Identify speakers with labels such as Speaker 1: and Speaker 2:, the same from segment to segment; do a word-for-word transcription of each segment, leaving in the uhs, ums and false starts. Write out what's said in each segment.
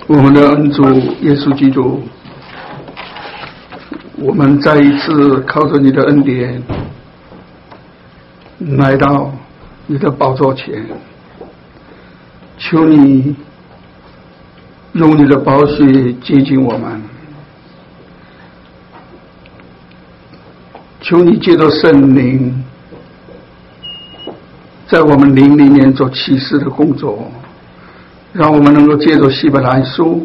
Speaker 1: 我们的恩主耶稣基督，我们再一次靠着你的恩典来到你的宝座前，求你用你的宝血洁净我们，求你借着圣灵在我们灵里面做启示的工作，让我们能够借着希伯来书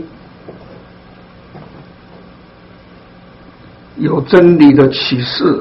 Speaker 1: 有真理的启示。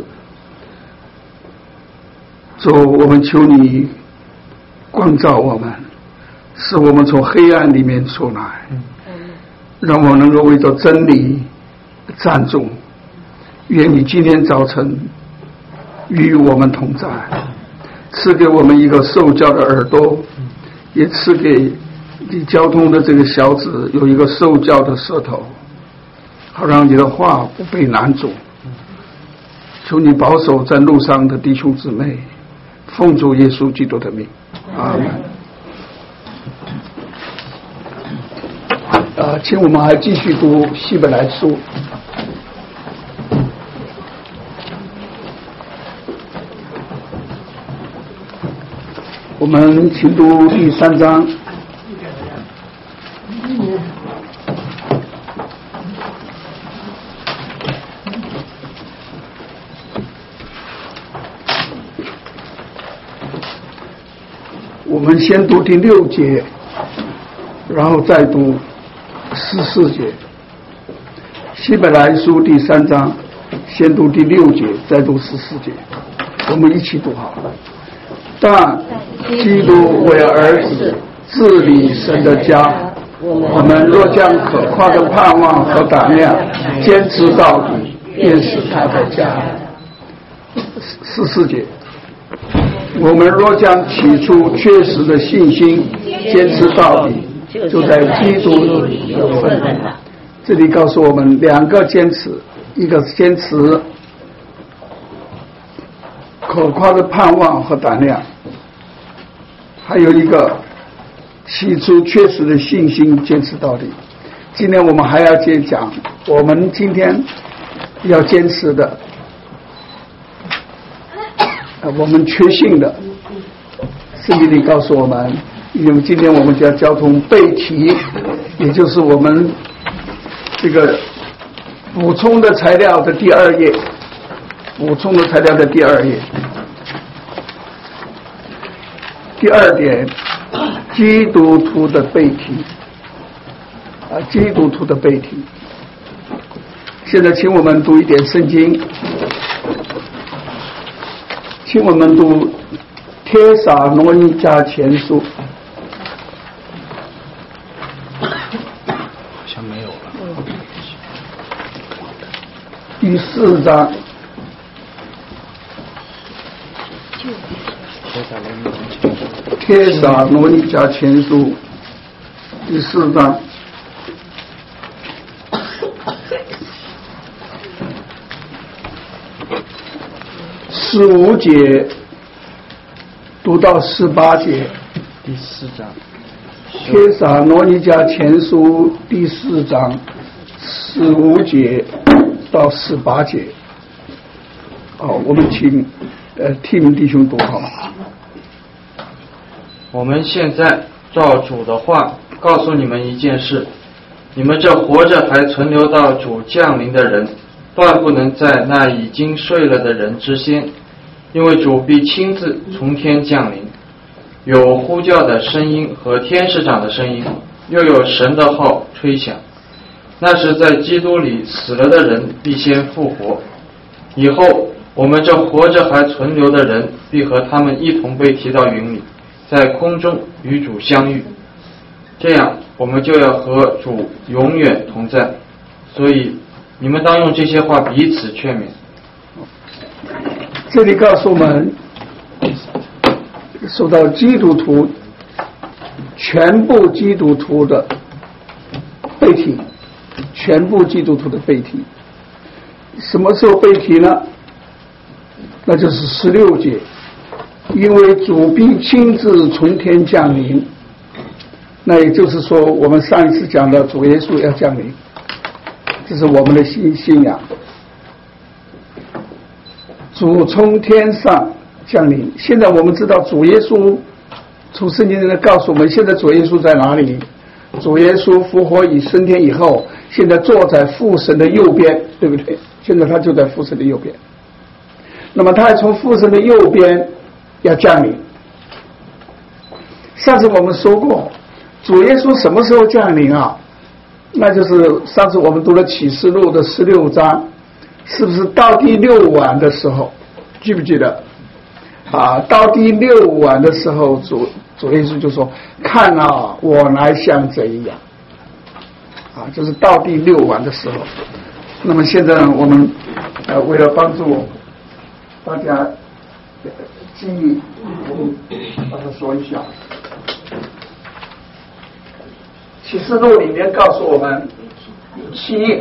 Speaker 1: 主，我们求你光照我们，使我们从黑暗里面出来，让我们能够为着真理站住。愿你今天早晨与我们同在，赐给我们一个受教的耳朵，也赐给你交通的这个小子有一个受教的舌头，好让你的话不被难阻。求你保守在路上的弟兄姊妹，奉主耶稣基督的名，阿门。呃，请我们还继续读希伯来书。我们请读第三章。我们先读第六节，然后再读十四节。希伯来书第三章，先读第六节，再读十四节。我们一起读好了。但基督为儿子治理神的家，我们若将可夸的盼望和胆量坚持到底，便是他的家。十四节，我们若将起初确实的信心坚持到底，就在基督里有份了。这里告诉我们两个坚持，一个坚持可夸的盼望和胆量，还有一个起初确实的信心坚持到底。今天我们还要接讲我们今天要坚持的，我们确信的。圣经里告诉我们，因为今天我们就要交通背题，也就是我们这个补充的材料的第二页，补充的材料的第二页，第二点，基督徒的背题啊，基督徒的背题。现在请我们读一点圣经，请我们读帖撒罗尼迦前书，
Speaker 2: 好像没有了。
Speaker 1: 第四章。帖撒罗尼迦前书第四章十五节读到十八节。
Speaker 2: 第四章，
Speaker 1: 帖撒罗尼迦前书第四章十五节到十八节。好，我们请呃听弟兄读好吗？
Speaker 3: 我们现在照主的话告诉你们一件事，你们这活着还存留到主降临的人，断不能在那已经睡了的人之先，因为主必亲自从天降临，有呼叫的声音和天使长的声音，又有神的号吹响。那时在基督里死了的人必先复活，以后我们这活着还存留的人必和他们一同被提到云里，在空中与主相遇，这样我们就要和主永远同在。所以你们当用这些话彼此劝勉。
Speaker 1: 这里告诉我们，说到基督徒，全部基督徒的背题，全部基督徒的背题。什么时候背题呢？那就是十六节，因为主必亲自从天降临， 那也就是说，我们上一次讲的主耶稣要降临，这是我们的信信仰。主从天上降临，现在我们知道主耶稣，从圣经上告诉我们，现在主耶稣在哪里？主耶稣复活以升天以后，现在坐在父神的右边，对不对？现在他就在父神的右边。那么他还从父神的右边要降临。上次我们说过，主耶稣什么时候降临啊？那就是上次我们读了启示录的十六章，是不是到第六晚的时候？记不记得？啊，到第六晚的时候，主主耶稣就说：“看啊，我来像贼一样。”啊，就是到第六晚的时候。那么现在呢，我们呃为了帮助大家记忆，我们把它说一下。启示录里面告诉我们有七印，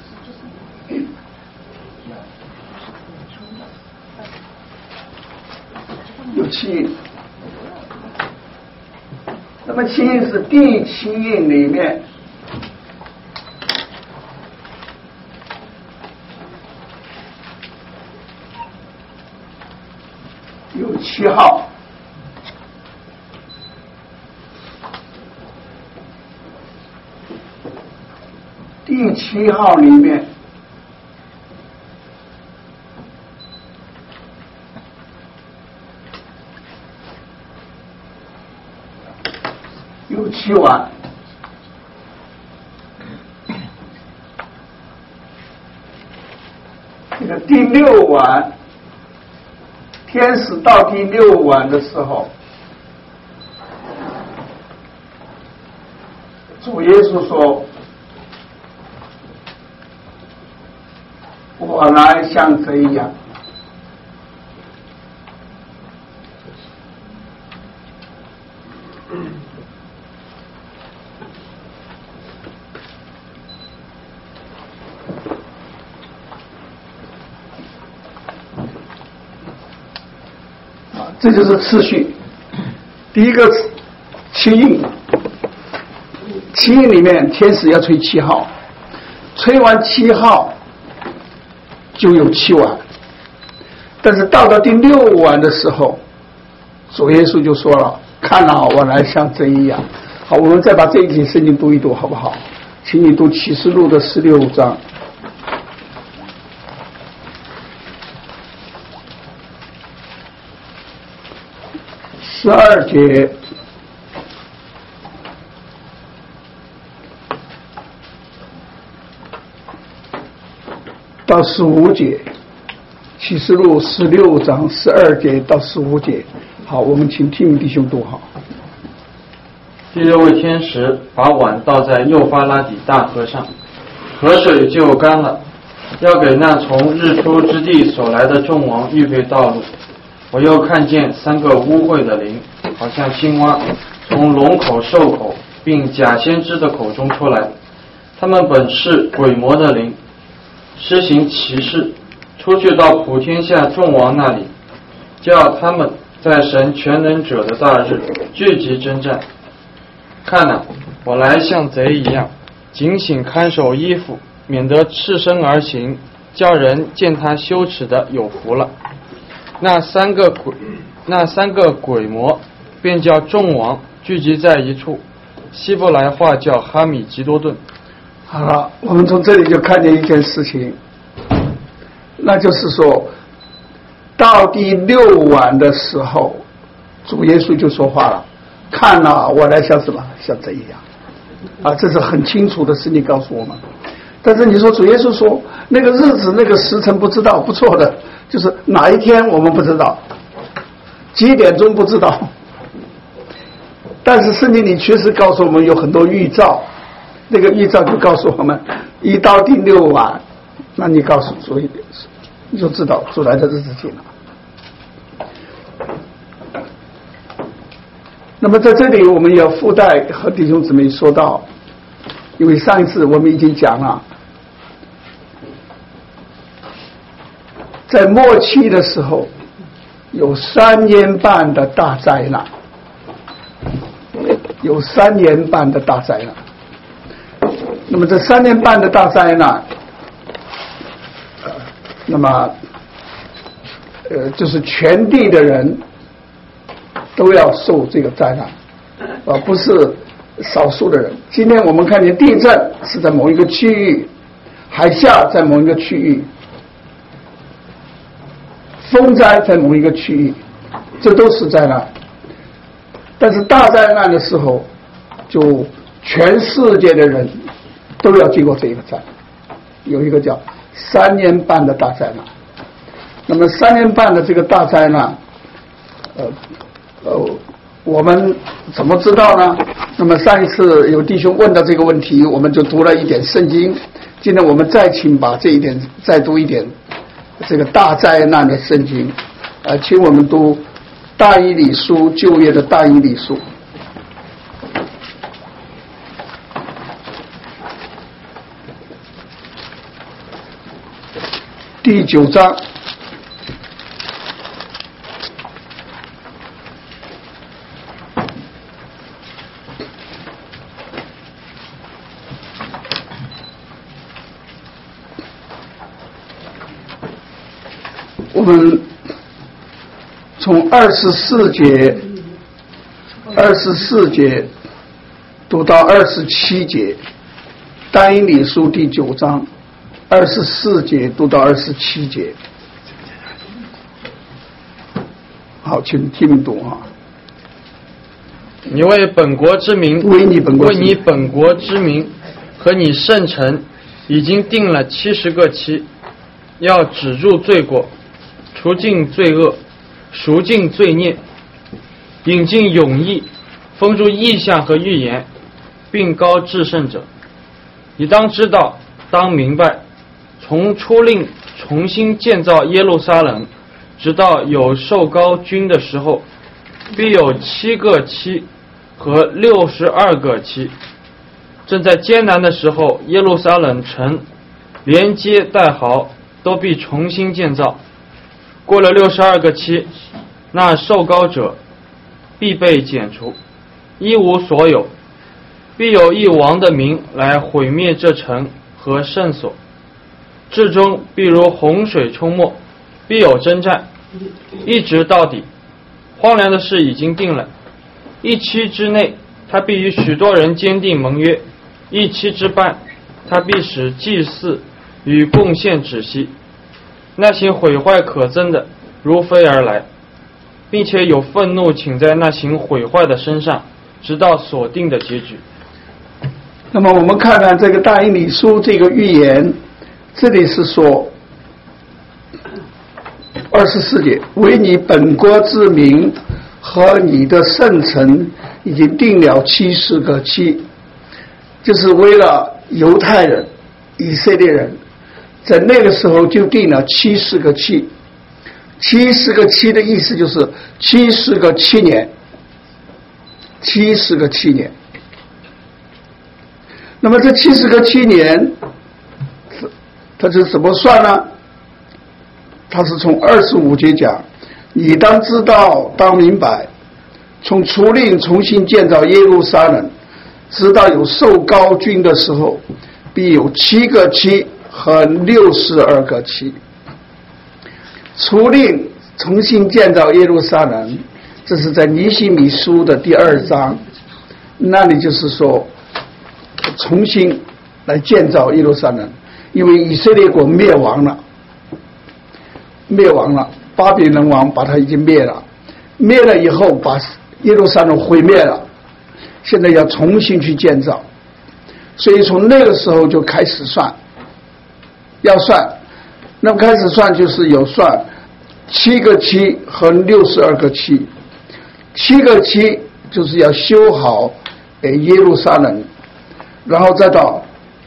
Speaker 1: 有七印。那么七印是第七印里面有七号。第七号里面有七碗，这个第六碗，天使到第六碗的时候，主耶稣说：“我来像贼一样。”啊，这就是次序。第一个七印，七印里面天使要吹七号，吹完七号就有七碗，但是到了第六碗的时候，主耶稣就说了：“看啊，我来像贼一样。”好，我们再把这一节圣经读一读，好不好？请你读启示录的十六章，十二节到十五节，启示录十六章十二节到十五节。好，我们请听弟兄读好。
Speaker 3: 第六位天使把碗倒在幼发拉底大河上，河水就干了，要给那从日出之地所来的众王预备道路。我又看见三个污秽的灵，好像青蛙，从龙口、兽口并假先知的口中出来。他们本是鬼魔的灵，施行奇事，出去到普天下众王那里，叫他们在神全能者的大日聚集征战。看啊，我来像贼一样，警醒看守衣服，免得赤身而行，叫人见他羞耻的有福了。那三个鬼，那三个鬼魔，便叫众王聚集在一处，希伯来话叫哈米吉多顿。
Speaker 1: 好了，我们从这里就看见一件事情，那就是说，到第六晚的时候，主耶稣就说话了。看啊，我来像什么？像这样啊，这是很清楚的事情告诉我们。但是你说主耶稣说那个日子、那个时辰不知道，不错的，就是哪一天我们不知道，几点钟不知道。但是圣经里确实告诉我们有很多预兆，那个预兆就告诉我们，一到第六晚，那你告诉主，你就知道主来的日子近了。那么在这里我们要附带和弟兄姊妹说到，因为上一次我们已经讲了，在末期的时候有三年半的大灾难， 有三年半的大灾难。那么这三年半的大灾难，呃，那么呃，就是全地的人都要受这个灾难，而不是少数的人。今天我们看见地震是在某一个区域，海啸在某一个区域，风灾在某一个区域，这都是灾难。但是大灾难的时候，就全世界的人都要经过这一个灾难，有一个叫三年半的大灾难。那么三年半的这个大灾难，呃呃，我们怎么知道呢？那么上一次有弟兄问到这个问题，我们就读了一点圣经。今天我们再请把这一点再读一点这个大灾难的圣经，呃，请我们读大以理书，旧约的大以理书第九章。我们从二十四节，二十四节读到二十七节，但以理书第九章，二十四节读到二十七节。好，请听读啊。
Speaker 3: 你为本国之名，
Speaker 1: 为你本国之名，
Speaker 3: 为你本国之名和你圣城，已经定了七十个期，要止住罪过，除尽罪恶，赎尽罪孽，引进永义，封住异象和预言，并高至圣者。你当知道，当明白，从出令重新建造耶路撒冷，直到有受膏君的时候，必有七个期和六十二个期。正在艰难的时候，耶路撒冷城连接带壕都必重新建造。过了六十二个期，那受膏者必被剪除，一无所有，必有一王的名来毁灭这城和圣所，至终必如洪水冲没，必有征战，一直到底。荒凉的事已经定了，一期之内，他必与许多人坚定盟约；一期之半，他必使祭祀与贡献止息。那行毁坏可憎的如飞而来，并且有愤怒请在那行毁坏的身上，直到所定的结局。
Speaker 1: 那么我们看看这个大以理书这个预言，这里是说二十四节，为你本国之名和你的圣城已经定了七十个期，就是为了犹太人、以色列人，在那个时候就定了七十个期。七十个期的意思就是七十个七年，七十个七年。那么这七十个七年，它是怎么算呢？它是从二十五节讲，你当知道，当明白，从除令重新建造耶路撒冷，直到有受膏君的时候，必有七个期和六十二个期。除令重新建造耶路撒冷，这是在尼希米书的第二章，那里就是说重新来建造耶路撒冷，因为以色列国灭亡了，灭亡了，巴比伦王把它已经灭了，灭了以后把耶路撒冷毁灭了，现在要重新去建造，所以从那个时候就开始算，要算，那么开始算就是有算七个期和六十二个期，七个期就是要修好耶路撒冷，然后再到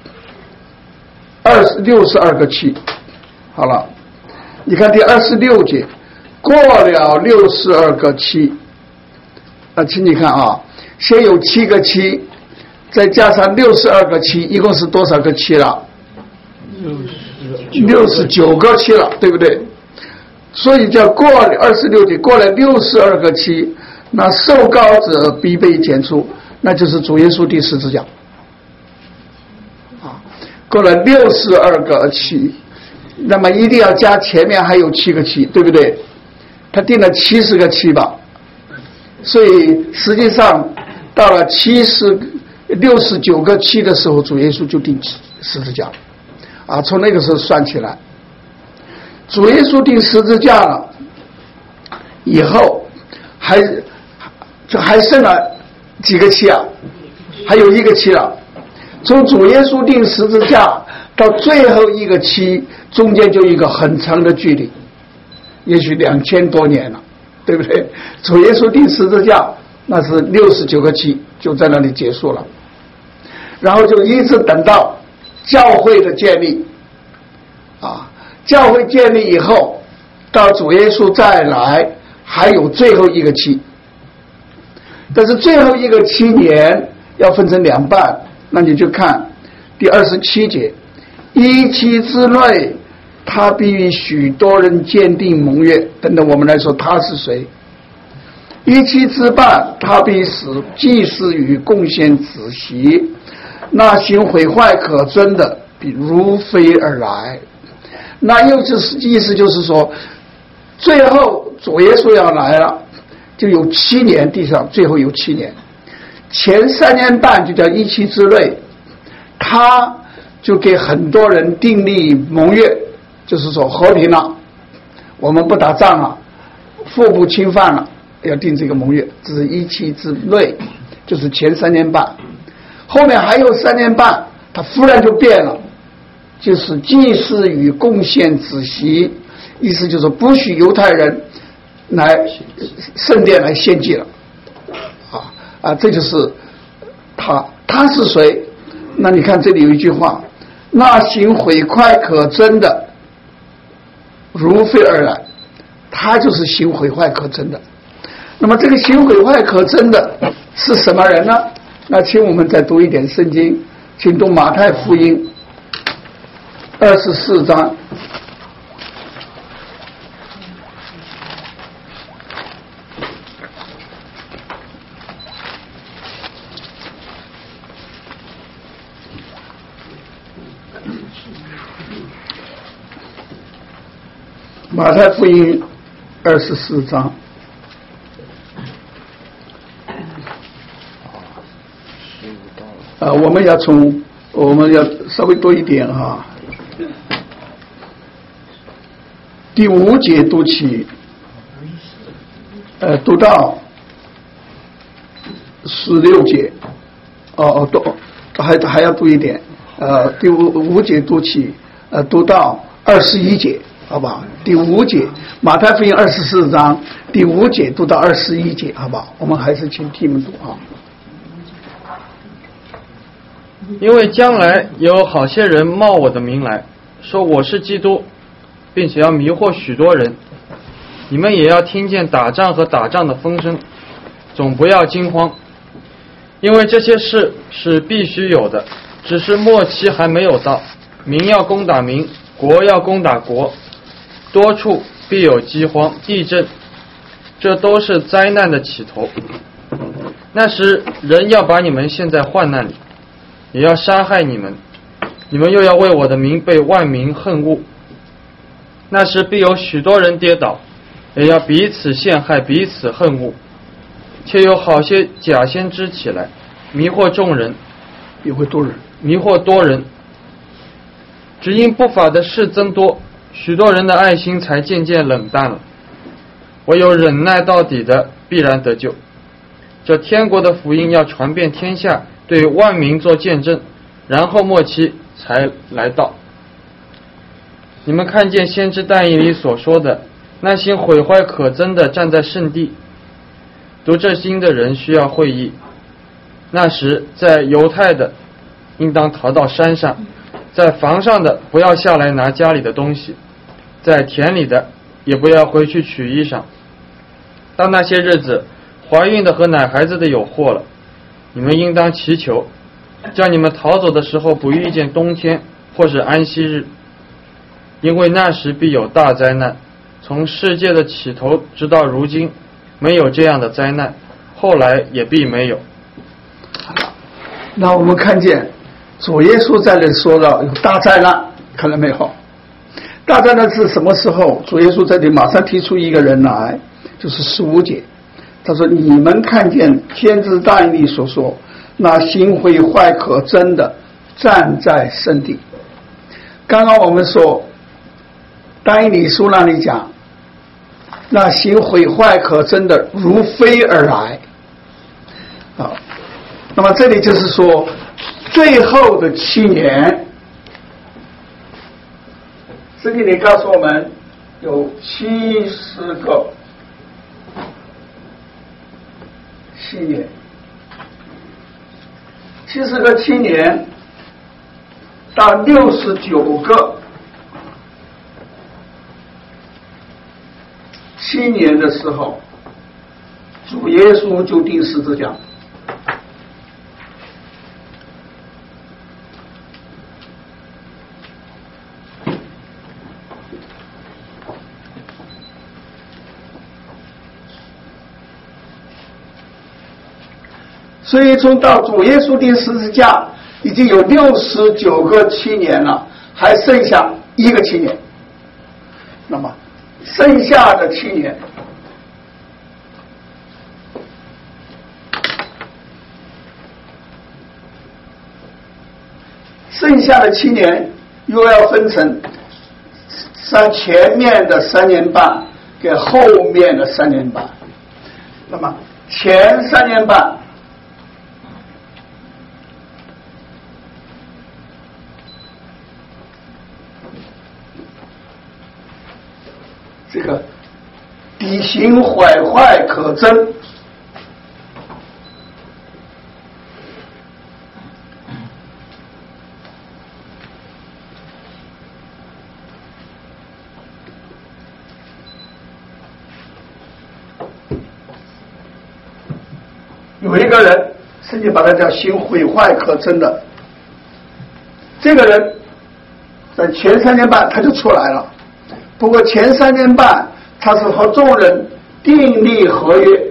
Speaker 1: 二十六十二个期。好了，你看第二十六节，过了六十二个期，啊，请你看啊，先有七个期，再加上六十二个期，一共是多少个期了？六十九个期了，对不对？所以叫过了二十六节，过了六十二个期，那受膏者必被剪除， 那就是主耶稣钉十字架啊，过了六十二个期，那么一定要加前面还有七个期，对不对？他定了七十个期吧，所以实际上到了七十六十九个期的时候，主耶稣就钉十字架啊，从那个时候算起来，主耶稣钉十字架了以后，还就还剩了几个期啊？还有一个期了。从主耶稣钉十字架到最后一个期，中间就一个很长的距离，也许两千多年了，对不对？主耶稣钉十字架，那是六十九个期就在那里结束了，然后就一直等到教会的建立啊，教会建立以后，到主耶稣再来，还有最后一个期。但是最后一个七年要分成两半，那你就看第二十七节，一期之内，他必与许多人坚定盟约。等等，我们来说他是谁？一期之半，他必使祭司与贡献子息，那行毁坏可憎的，必如飞而来。那又就是意思就是说，最后主耶稣要来了。就有七年，地上最后有七年，前三年半就叫一期之内，他就给很多人订立盟约，就是说和平了，我们不打仗了，互不侵犯了，要订这个盟约，这是一期之内，就是前三年半。后面还有三年半，他忽然就变了，就是祭司与贡献子息，意思就是不许犹太人来圣殿来献祭了，啊啊，这就是他，他是谁？那你看这里有一句话：那行毁坏可憎的，如飞而来。他就是行毁坏可憎的。那么这个行毁坏可憎的是什么人呢？那请我们再读一点圣经，请读马太福音二十四章。马太福音二十四章，啊，我们要从我们要稍微多一点哈，第五节读起，呃，读到十六节，哦哦，读还还要读一点，呃，第五五节读起，呃，读到二十一节。好吧，第五节，马太福音二十四章第五节读到二十一节，好吧，我们还是请弟兄读啊。
Speaker 3: 因为将来有好些人冒我的名来，说我是基督，并且要迷惑许多人。你们也要听见打仗和打仗的风声，总不要惊慌，因为这些事是必须有的，只是末期还没有到。民要攻打民，国要攻打国。多处必有饥荒、地震，这都是灾难的起头。那时人要把你们陷在患难里，也要杀害你们，你们又要为我的名被万民恨恶。那时必有许多人跌倒，也要彼此陷害，彼此恨恶。且有好些假先知起来，迷惑众人，
Speaker 1: 也会多人，
Speaker 3: 迷惑多人。只因不法的事增多，许多人的爱心才渐渐冷淡了。唯有忍耐到底的，必然得救。这天国的福音要传遍天下，对万民做见证，然后末期才来到。你们看见先知但以理所说的，那些毁坏可憎的站在圣地，读这经的人需要会意。那时在犹太的应当逃到山上，在房上的不要下来拿家里的东西，在田里的也不要回去取衣裳。当那些日子，怀孕的和奶孩子的有祸了，你们应当祈求，叫你们逃走的时候不遇见冬天或是安息日，因为那时必有大灾难。从世界的起头直到如今，没有这样的灾难，后来也必没有。
Speaker 1: 那我们看见主耶稣在这说了有大灾难，看到没有？大灾难是什么时候？主耶稣这里马上提出一个人来，就是十五节，他说：“你们看见先知但以理所说，那行毁坏可憎的站在圣地。”刚刚我们说但以理书那里讲，那行毁坏可憎的如飞而来。好，那么这里就是说，最后的七年，圣经里告诉我们有七十个七年，七十个七年到六十九个七年的时候，主耶稣就钉十字架。所以从到主耶稣钉十字架已经有六十九个七年了，还剩下一个七年。那么剩下的七年，剩下的七年又要分成三前面的三年半跟后面的三年半。那么前三年半这个底行毁坏可憎，有一个人，圣经把他叫行毁坏可憎的，这个人在前三年半他就出来了。不过前三年半他是和众人订立合约，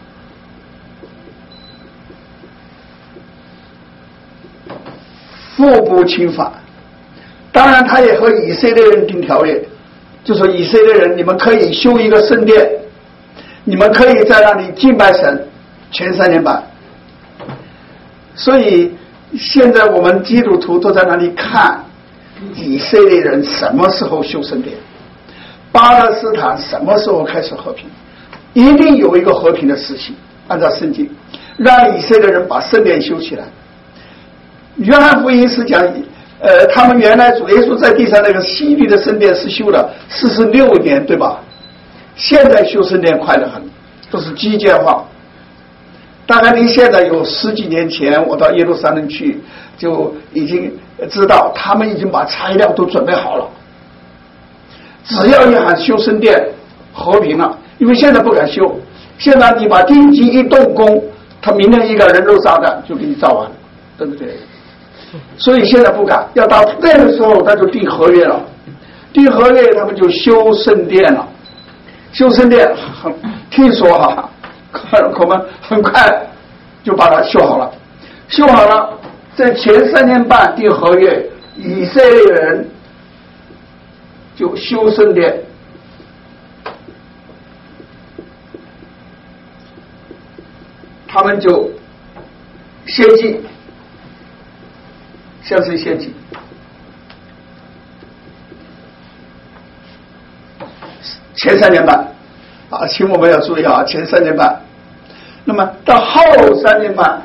Speaker 1: 互不侵犯。当然他也和以色列人订条约，就说以色列人你们可以修一个圣殿，你们可以在那里敬拜神，前三年半。所以现在我们基督徒都在那里看以色列人什么时候修圣殿，巴勒斯坦什么时候开始和平，一定有一个和平的时期，按照圣经让以色列人把圣殿修起来。约翰福音是讲呃，他们原来主耶稣在地上那个西律的圣殿是修了四十六年，对吧？现在修圣殿快得很，都是基建化。大概离现在有十几年前我到耶路撒冷去，就已经知道他们已经把材料都准备好了，只要一喊修圣殿和平了，因为现在不敢修，现在你把地基一动工，他明天一个人肉炸弹就给你造完了，对不对？所以现在不敢，要到那个时候他就订合约了，订合约他们就修圣殿了。修圣殿听说哈，可能很快就把它修好了。修好了，在前三年半订合约，以色列人就修圣殿，他们就献祭，向谁献祭？前三年半啊，请我们要注意啊，前三年半。那么到后三年半，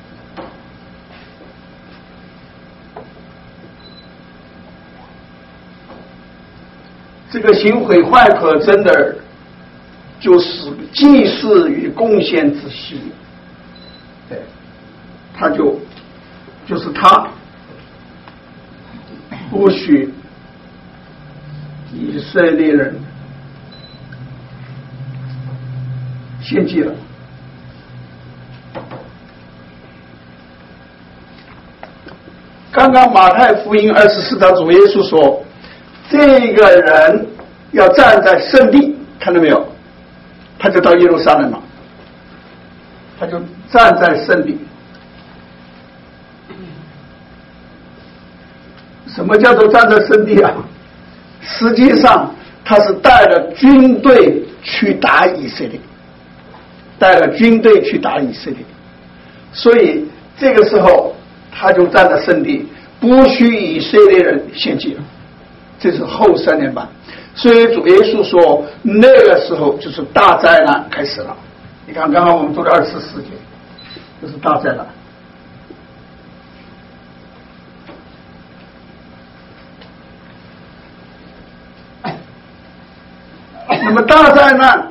Speaker 1: 这个行毁坏可憎的，就是祭祀与贡献之息。对，他就就是他不许以色列人献祭了。刚刚马太福音二十四章主耶稣说，这个人要站在圣地，看到没有？他就到耶路撒冷了，他就站在圣地。 什么叫做战胜圣地啊？实际上他是带了军队去打以色列，带了军队去打以色列，所以这个时候他就占了圣地，不许以色列人献祭了。这是后三年半，所以主耶稣说那个时候就是大灾难开始了。你看刚刚我们读了二十四节，就是大灾难。那么大灾难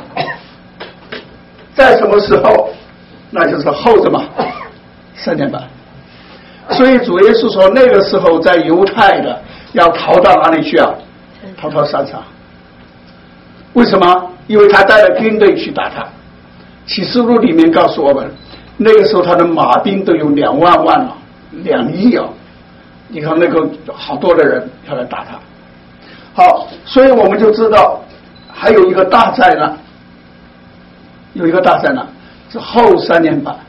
Speaker 1: 在什么时候？那就是后什么三年半。所以主耶稣说那个时候在犹太的要逃到哪里去啊？逃到山上。为什么？因为他带了军队去打他。启示录里面告诉我们，那个时候他的马兵都有两万万了，两亿啊！你看那个好多的人要来打他。好，所以我们就知道还有一个大灾难，有一个大灾难是后三年半。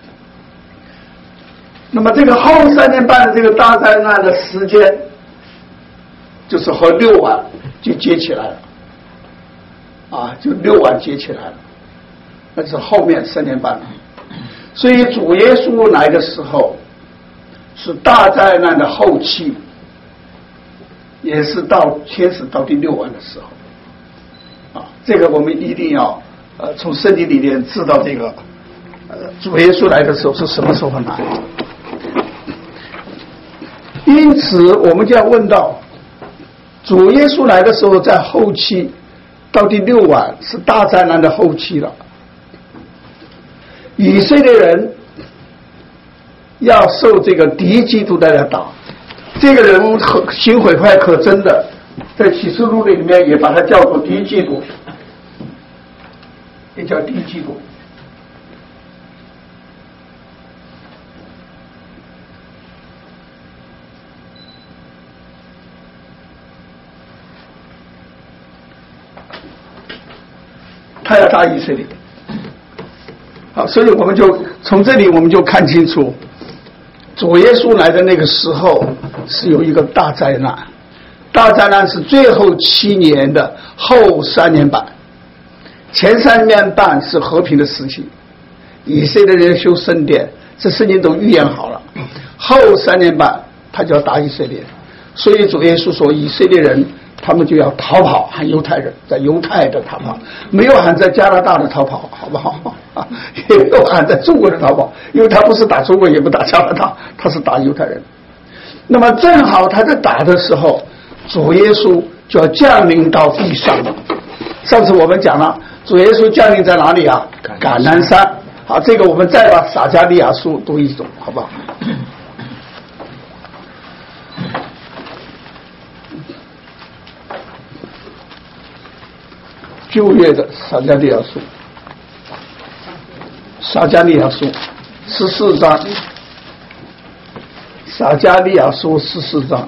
Speaker 1: 那么这个后三年半的这个大灾难的时间，就是和六晚就接起来了，啊，就六晚接起来了，那是后面三年半了。所以主耶稣来的时候是大灾难的后期，也是到天使到第六晚的时候，啊，这个我们一定要呃从圣经里面知道这个呃主耶稣来的时候是什么时候来。因此我们就要问到，主耶稣来的时候在后期，到第六晚是大灾难的后期了。以色列人要受这个敌基督的打，这个人行毁坏可真的，在启示录里面也把他叫做敌基督，也叫敌基督。他要打以色列，好，所以我们就从这里我们就看清楚，主耶稣来的那个时候是有一个大灾难，大灾难是最后七年的后三年半，前三年半是和平的时期，以色列人修圣殿，这圣经都预言好了，后三年半他就要打以色列，所以主耶稣说以色列人他们就要逃跑，喊犹太人在犹太的逃跑，没有喊在加拿大的逃跑，好不好？啊，也没有喊在中国的逃跑，因为他不是打中国，也不打加拿大，他是打犹太人。那么正好他在打的时候，主耶稣就要降临到地上。上次我们讲了，主耶稣降临在哪里啊？橄榄山。好，这个我们再把撒迦利亚书读一读，好不好？旧约的撒迦利亚书，撒迦利亚书十四章，撒迦利亚书十四章，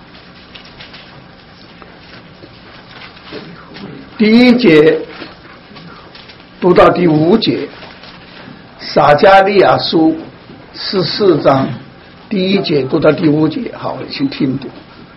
Speaker 1: 第一节读到第五节，撒迦利亚书十四章第一节读到第五节，好，请听读。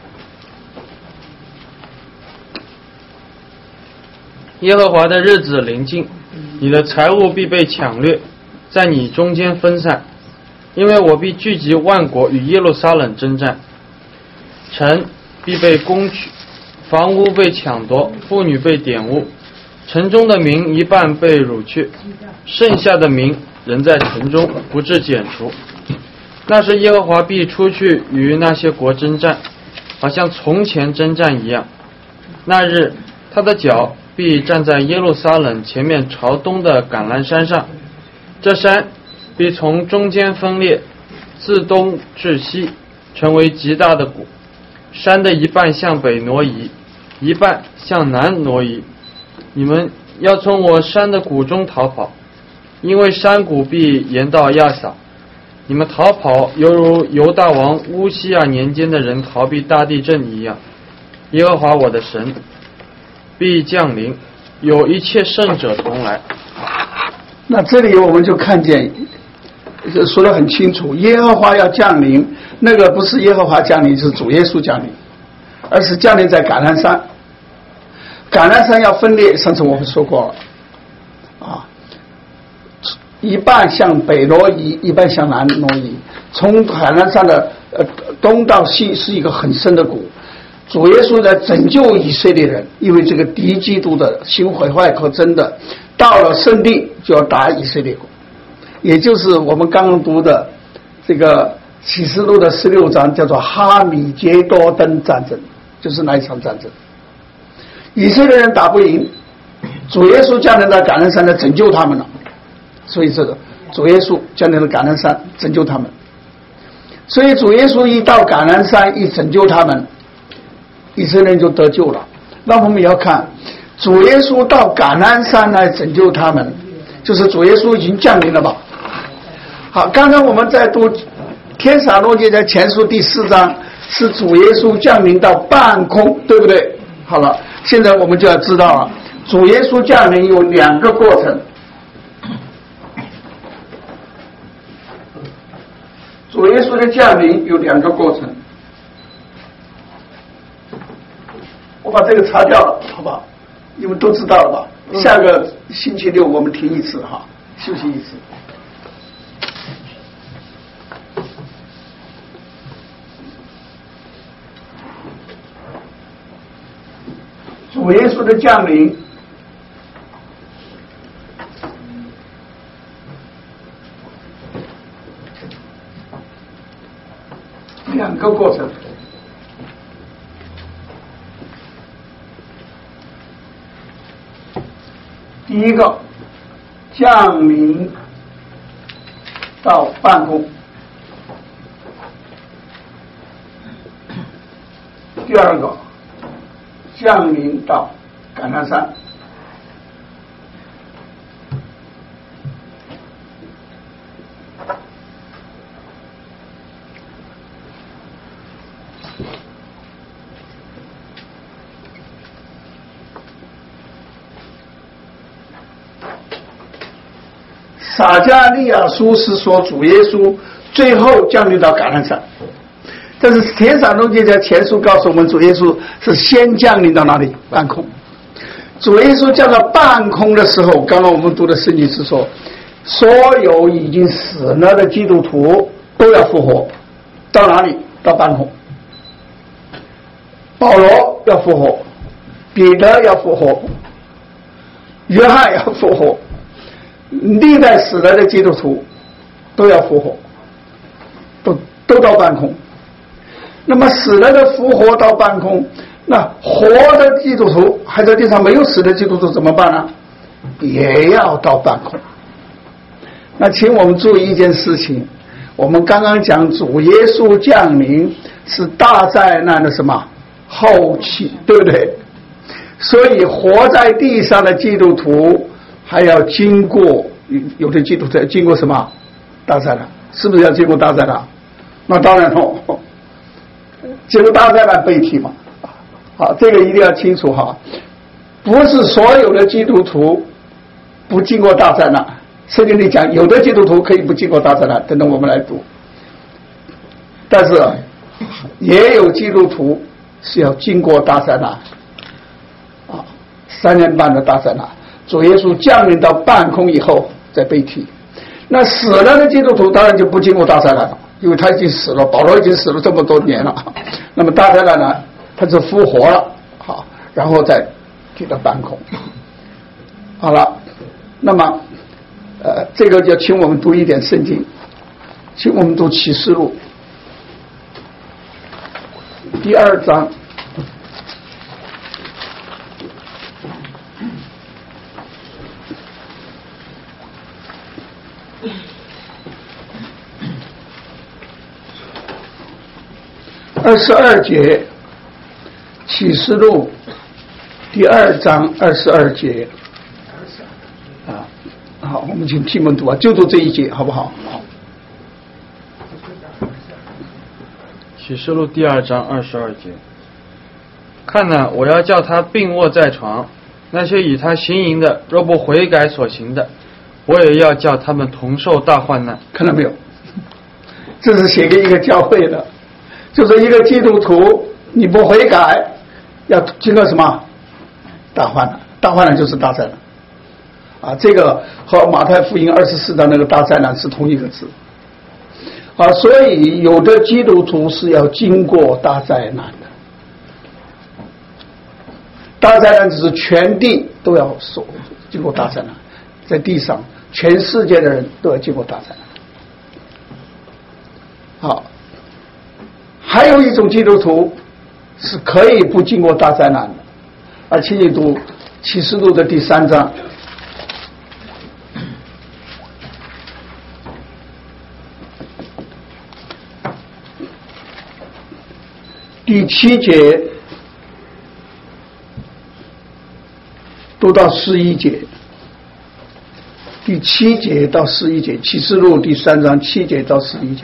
Speaker 3: 耶和华的日子临近，你的财物必被抢掠，在你中间分散，因为我必聚集万国与耶路撒冷征战，城必被攻取，房屋被抢夺，妇女被玷污，城中的民一半被掳去，剩下的民仍在城中，不致剪除。那时耶和华必出去与那些国征战，好像从前征战一样。那日他的脚必站在耶路撒冷前面朝东的橄榄山上，这山必从中间分裂，自东至西，成为极大的谷。山的一半向北挪移，一半向南挪移。你们要从我山的谷中逃跑，因为山谷必延到亚撒。你们逃跑犹如犹大王乌西亚年间的人逃避大地震一样。耶和华我的神必降临，有一切圣者同来。
Speaker 1: 那这里我们就看见说得很清楚，耶和华要降临，那个不是耶和华降临，是主耶稣降临，而是降临在橄榄山。橄榄山要分裂，上次我们说过了啊，一半向北挪移，一半向南挪移。从橄榄山的呃东到西是一个很深的谷。主耶稣在拯救以色列人，因为这个敌基督的心毁坏可真的，到了圣地就要打以色列国，也就是我们刚刚读的这个启示录的十六章，叫做哈米杰多登战争，就是那一场战争。以色列人打不赢，主耶稣降临在橄榄山来拯救他们了，所以这个主耶稣降临在橄榄山拯救他们，所以主耶稣一到橄榄山一拯救他们，以色列人就得救了。那我们也要看主耶稣到橄榄山来拯救他们，就是主耶稣已经降临了吧。好，刚刚我们在读天撒罗尼迦前书第四章，是主耶稣降临到半空，对不对？好了，现在我们就要知道了，主耶稣降临有两个过程。主耶稣的降临有两个过程，我把这个擦掉了，好不好？你们都知道了吧？下个星期六我们停一次哈，休息一次。主耶稣的降临两个过程。第一个，降临到半空；第二个，降临到橄榄山。撒迦利亚书是说主耶稣最后降临到橄榄山，但是天撒罗尼迦前书告诉我们，主耶稣是先降临到哪里？半空。主耶稣降到半空的时候，刚刚我们读的圣经是说，所有已经死了的基督徒都要复活，到哪里？到半空。保罗要复活，彼得要复活，约翰要复活，历代死了的基督徒都要复活，都都到半空。那么死了的复活到半空，那活的基督徒还在地上没有死的基督徒怎么办呢？也要到半空。那请我们注意一件事情，我们刚刚讲主耶稣降临是大灾难的什么后期，对不对？所以活在地上的基督徒还要经过，有的基督徒经过什么大灾难？是不是要经过大灾难？那当然哦，经过大灾难被提嘛。好，这个一定要清楚哈，不是所有的基督徒不经过大灾难。圣经里讲，有的基督徒可以不经过大灾难，等等我们来读。但是也有基督徒是要经过大灾难，啊，三年半的大灾难。主耶稣降临到半空以后再被提。那死了的基督徒当然就不经过大灾难了，因为他已经死了，保罗已经死了这么多年了。那么大灾难呢，他就复活了，好，然后再提到半空。好了，那么呃，这个就请我们读一点圣经，请我们读启示录第二章。二十二节，启示录第二章二十二节，啊，好，我们请提们读啊，就读这一节，好不好？好。
Speaker 3: 启示录第二章二十二节，看哪，我要叫他病卧在床，那些以他行淫的，若不悔改所行的， 我也要叫他们同受大患难。
Speaker 1: 看到没有？这是写给一个教会的，就是一个基督徒，你不悔改，要经过什么大患难？大患难就是大灾难啊！这个和马太福音二十四章那个大灾难是同一个字啊，所以有的基督徒是要经过大灾难的。大灾难只是全地都要受经过大灾难，在地上全世界的人都要经过大灾难。好，还有一种基督徒是可以不经过大灾难的，而请你读启示录的第三章第七节读到十一节，第七节到十一节，启示录第三章七节到十一节。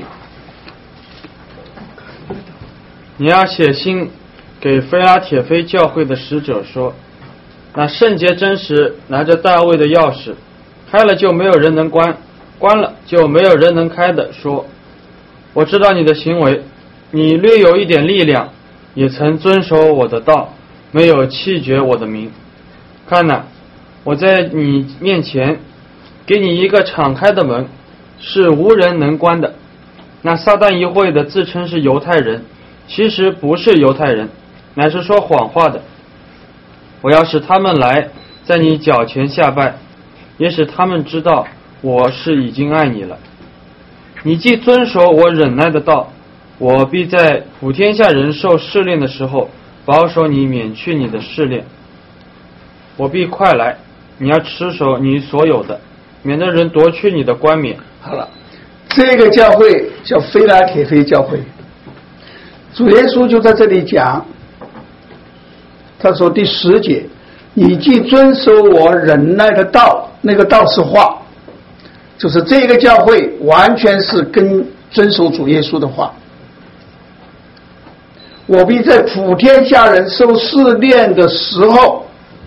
Speaker 3: 你要写信给菲拉铁非教会的使者说，那圣洁真实拿着大卫的钥匙，开了就没有人能关，关了就没有人能开的说，我知道你的行为，你略有一点力量，也曾遵守我的道，没有弃绝我的名。看哪，我在你面前给你一个敞开的门，是无人能关的。那撒旦一会的自称是犹太人，其实不是犹太人，乃是说谎话的。我要使他们来在你脚前下拜，也使他们知道我是已经爱你了。你既遵守我忍耐的道，我必在普天下人受试炼的时候保守你，免去你的试炼。我必快来，你要持守你所有的，免得人夺去你的冠冕。
Speaker 1: 好了，这个教会叫菲拉铁非教会，主耶稣就在这里讲，他说第十节，你既遵守我忍耐的道，那个道是话，就是这个教会完全是跟遵守主耶稣的话。我必在普天下人受试炼的时候，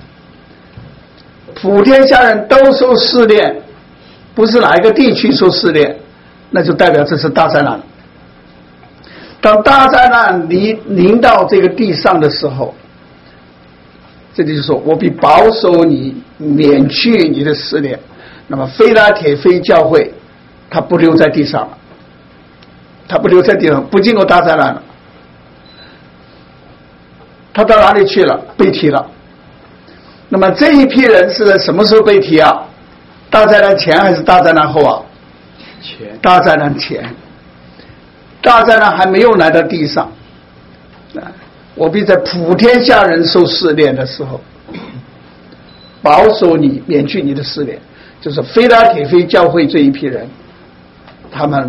Speaker 1: 普天下人都受试炼，不是哪一个地区受试炼，那就代表这是大灾难。当大灾难临临到这个地上的时候，这里就说我必保守你，免去你的试炼。那么菲拉铁非教会他不留在地上了，他不留在地上，不经过大灾难了，他到哪里去了？被提了。那么这一批人是在什么时候被提啊？大灾难前还是大灾难后啊？
Speaker 3: 前。
Speaker 1: 大灾难前。大灾难还没有来到地上，我必在普天下人受试炼的时候保守你，免去你的试炼。就是菲拉铁非教会这一批人，他们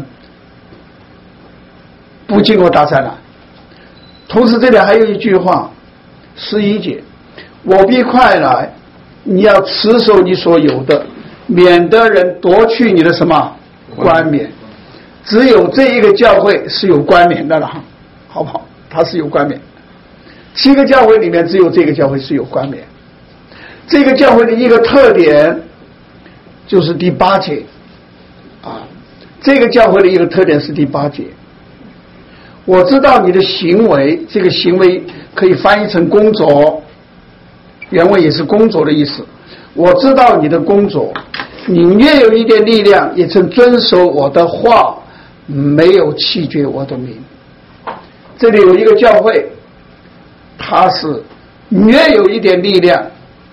Speaker 1: 不经过大灾难。同时这里还有一句话，十一节，我必快来，你要持守你所有的，免得人夺去你的什么冠冕。只有这一个教会是有冠冕的了，好不好？它是有冠冕。七个教会里面只有这个教会是有冠冕。这个教会的一个特点就是第八节啊，这个教会的一个特点是第八节。我知道你的行为，这个行为可以翻译成工作，原文也是工作的意思。我知道你的工作，你略有一点力量，也曾遵守我的话，没有弃绝我的名。这里有一个教会，它是略有一点力量，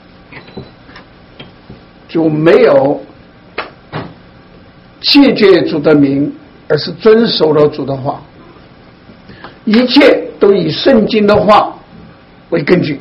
Speaker 1: 就没有弃绝主的名，而是遵守了主的话。一切都以圣经的话为根据，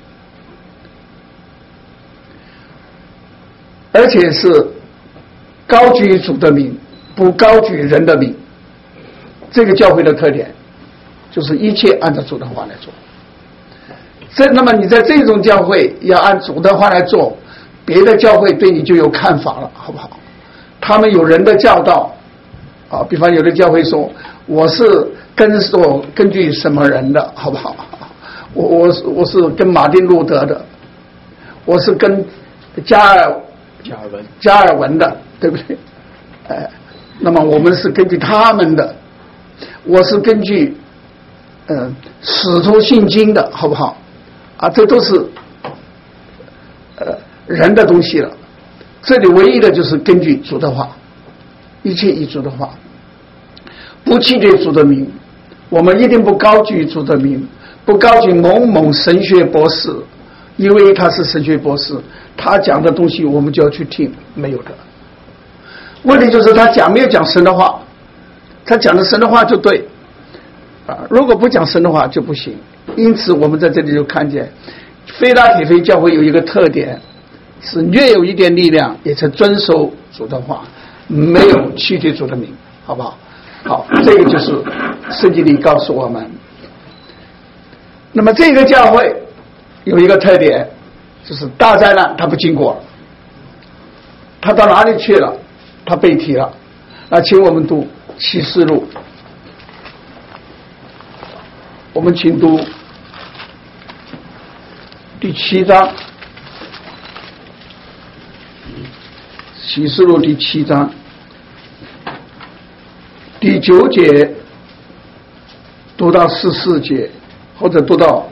Speaker 1: 而且是高举主的名，不高举人的名。这个教会的特点就是一切按照主的话来做。这那么你在这种教会要按主的话来做，别的教会对你就有看法了，好不好？他们有人的教导啊，比方有的教会说我是跟我根据什么人的，好不好？我我我是跟马丁路德的，我是跟加尔
Speaker 2: 加尔文，
Speaker 1: 加尔文的，对不对？呃，那么我们是根据他们的，我是根据呃使徒信经的，好不好？啊，这都是呃人的东西了。这里唯一的就是根据主的话，一切以主的话，不弃对主的名。我们一定不高举主的名，不高举某某神学博士，因为他是神学博士，他讲的东西我们就要去听，没有的。问题就是他讲没有讲神的话，他讲的神的话就对啊，如果不讲神的话就不行。因此我们在这里就看见非拉铁非教会有一个特点，是略有一点力量也是遵守主的话，没有弃绝主的名，好不好？好，这个就是圣经里告诉我们。那么这个教会有一个特点，就是大灾难他不经过了，他到哪里去了？他被提了。那请我们读启示录，我们请读第七章，启示录第七章第九节读到十四节，或者读到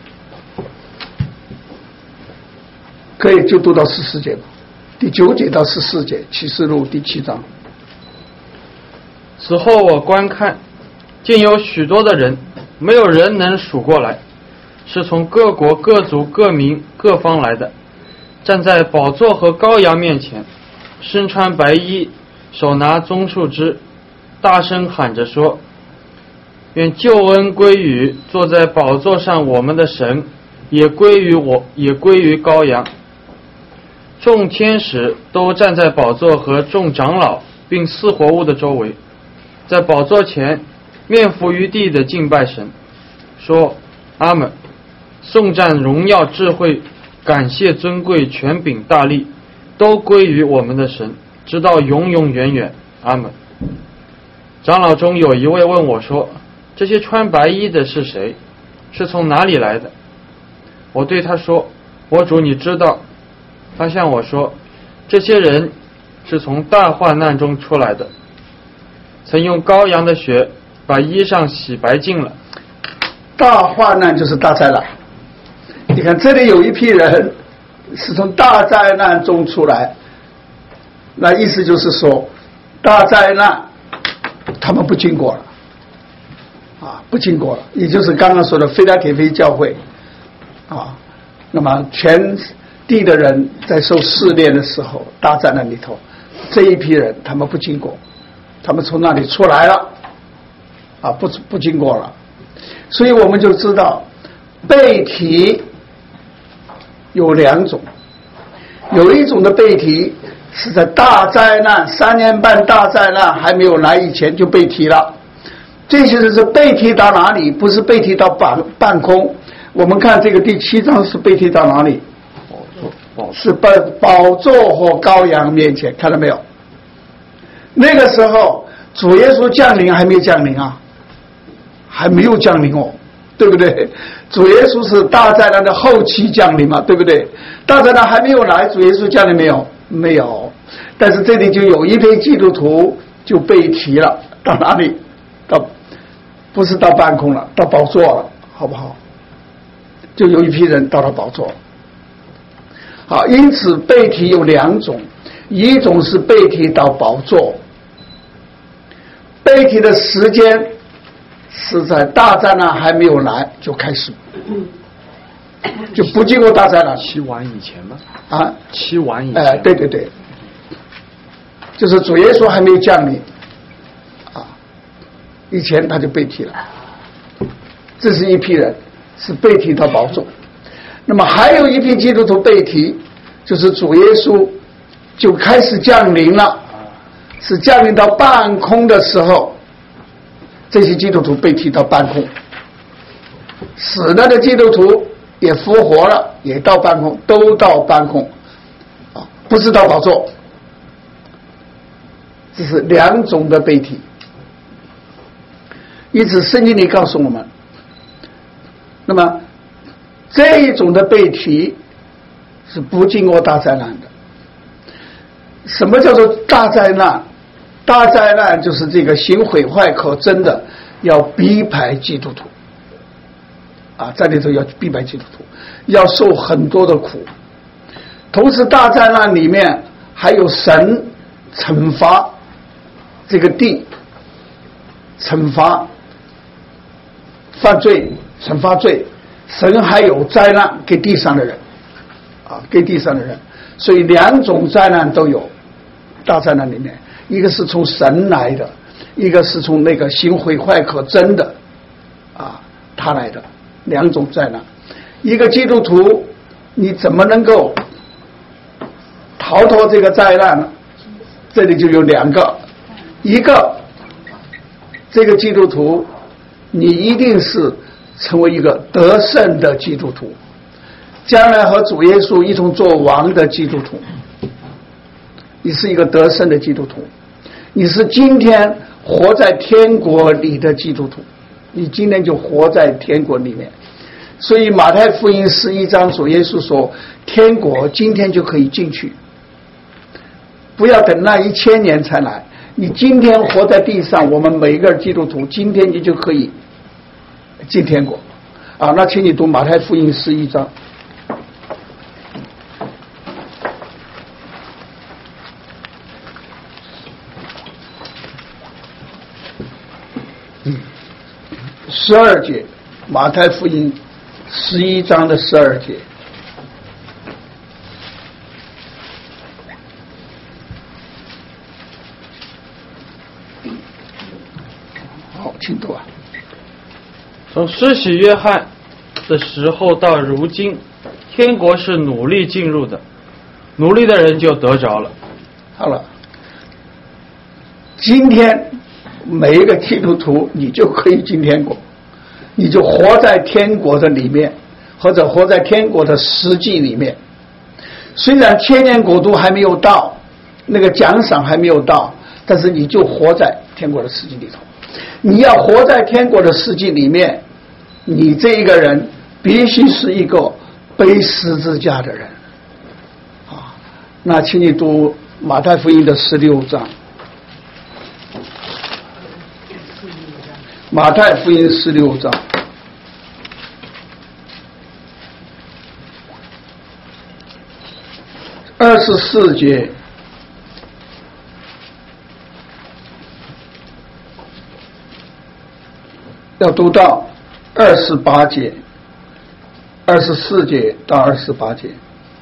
Speaker 1: 可以就读到十四节吧。第九节到十四节，启示录第七章。
Speaker 3: 此后我观看，见有许多的人，没有人能数过来，是从各国各族各民各方来的，站在宝座和羔羊面前，身穿白衣，手拿棕树枝，大声喊着说：愿救恩归于坐在宝座上我们的神，也归于我，也归于羔羊。众天使都站在宝座和众长老并四活物的周围，在宝座前面伏于地的敬拜神，说：阿们！颂赞荣耀智慧感谢尊贵权柄大力都归于我们的神，直到永永远远。阿们！长老中有一位问我说：这些穿白衣的是谁？是从哪里来的？我对他说：我主你知道。他向我说：这些人是从大患难中出来的，曾用羔羊的血把衣裳洗白净了。
Speaker 1: 大患难就是大灾难。你看这里有一批人是从大灾难中出来，那意思就是说大灾难他们不经过了啊，不经过了，也就是刚刚说的非拉铁非教会啊。那么全地的人在受试炼的时候，大灾难里头，这一批人他们不经过，他们从那里出来了啊，不不经过了。所以我们就知道被提有两种，有一种的被提是在大灾难三年半大灾难还没有来以前就被提了，这些人是被提到哪里？不是被提到半半空。我们看这个第七章是被提到哪里？是宝宝座或羔羊面前，看到没有？那个时候主耶稣降临还没有降临啊，还没有降临哦，对不对？主耶稣是大灾难的后期降临嘛，对不对？大灾难还没有来，主耶稣降临没有？没有。但是这里就有一批基督徒就被提了，到哪里？到不是到半空了，到宝座了，好不好？就有一批人到了宝座。好，因此被提有两种，一种是被提到宝座，被提的时间是在大灾难还没有来就开始，就不经过大灾难。
Speaker 2: 七晚以前吗？
Speaker 1: 啊，
Speaker 2: 七晚以前。
Speaker 1: 哎、呃，对对对，就是主耶稣还没有降临啊，以前他就被提了。这是一批人是被提到宝座。那么还有一批基督徒被提，就是主耶稣就开始降临了，是降临到半空的时候，这些基督徒被提到半空，死了的基督徒也复活了，也到半空，都到半空啊，不是到宝座。这是两种的被提。因此圣经里告诉我们，那么这一种的被提是不经过大灾难的， 什么叫做大灾难？大灾难就是这个行毁坏可憎的要逼迫基督徒啊，在里头要逼迫基督徒，要受很多的苦。同时大灾难里面还有神惩罚这个地，惩罚犯罪，惩罚罪，神还有灾难给地上的人啊，给地上的人，所以两种灾难都有。大灾难里面，一个是从神来的，一个是从那个行毁坏可憎的啊他来的，两种灾难。一个基督徒你怎么能够逃脱这个灾难呢？这里就有两个，一个这个基督徒你一定是成为一个得胜的基督徒，将来和主耶稣一同做王的基督徒，你是一个得胜的基督徒，你是今天活在天国里的基督徒，你今天就活在天国里面。所以马太福音十一章主耶稣说，天国今天就可以进去，不要等那一千年才来，你今天活在地上，我们每一个基督徒今天你就可以进天国啊！那请你读马太福音十一章。十二节，马太福音十一章的十二节。好，请读啊。
Speaker 3: 从施洗约翰的时候到如今，天国是努力进入的，努力的人就得着了。
Speaker 1: 好了，今天每一个基督徒你就可以进天国，你就活在天国的里面，或者活在天国的实际里面。虽然千年国度还没有到，那个奖赏还没有到，但是你就活在天国的实际里头。你要活在天国的实际里面，你这一个人必须是一个背十字架的人啊。那请你读马太福音的十六章。马太福音十六章二十四节，要读到二十八节，二十四节到二十八节。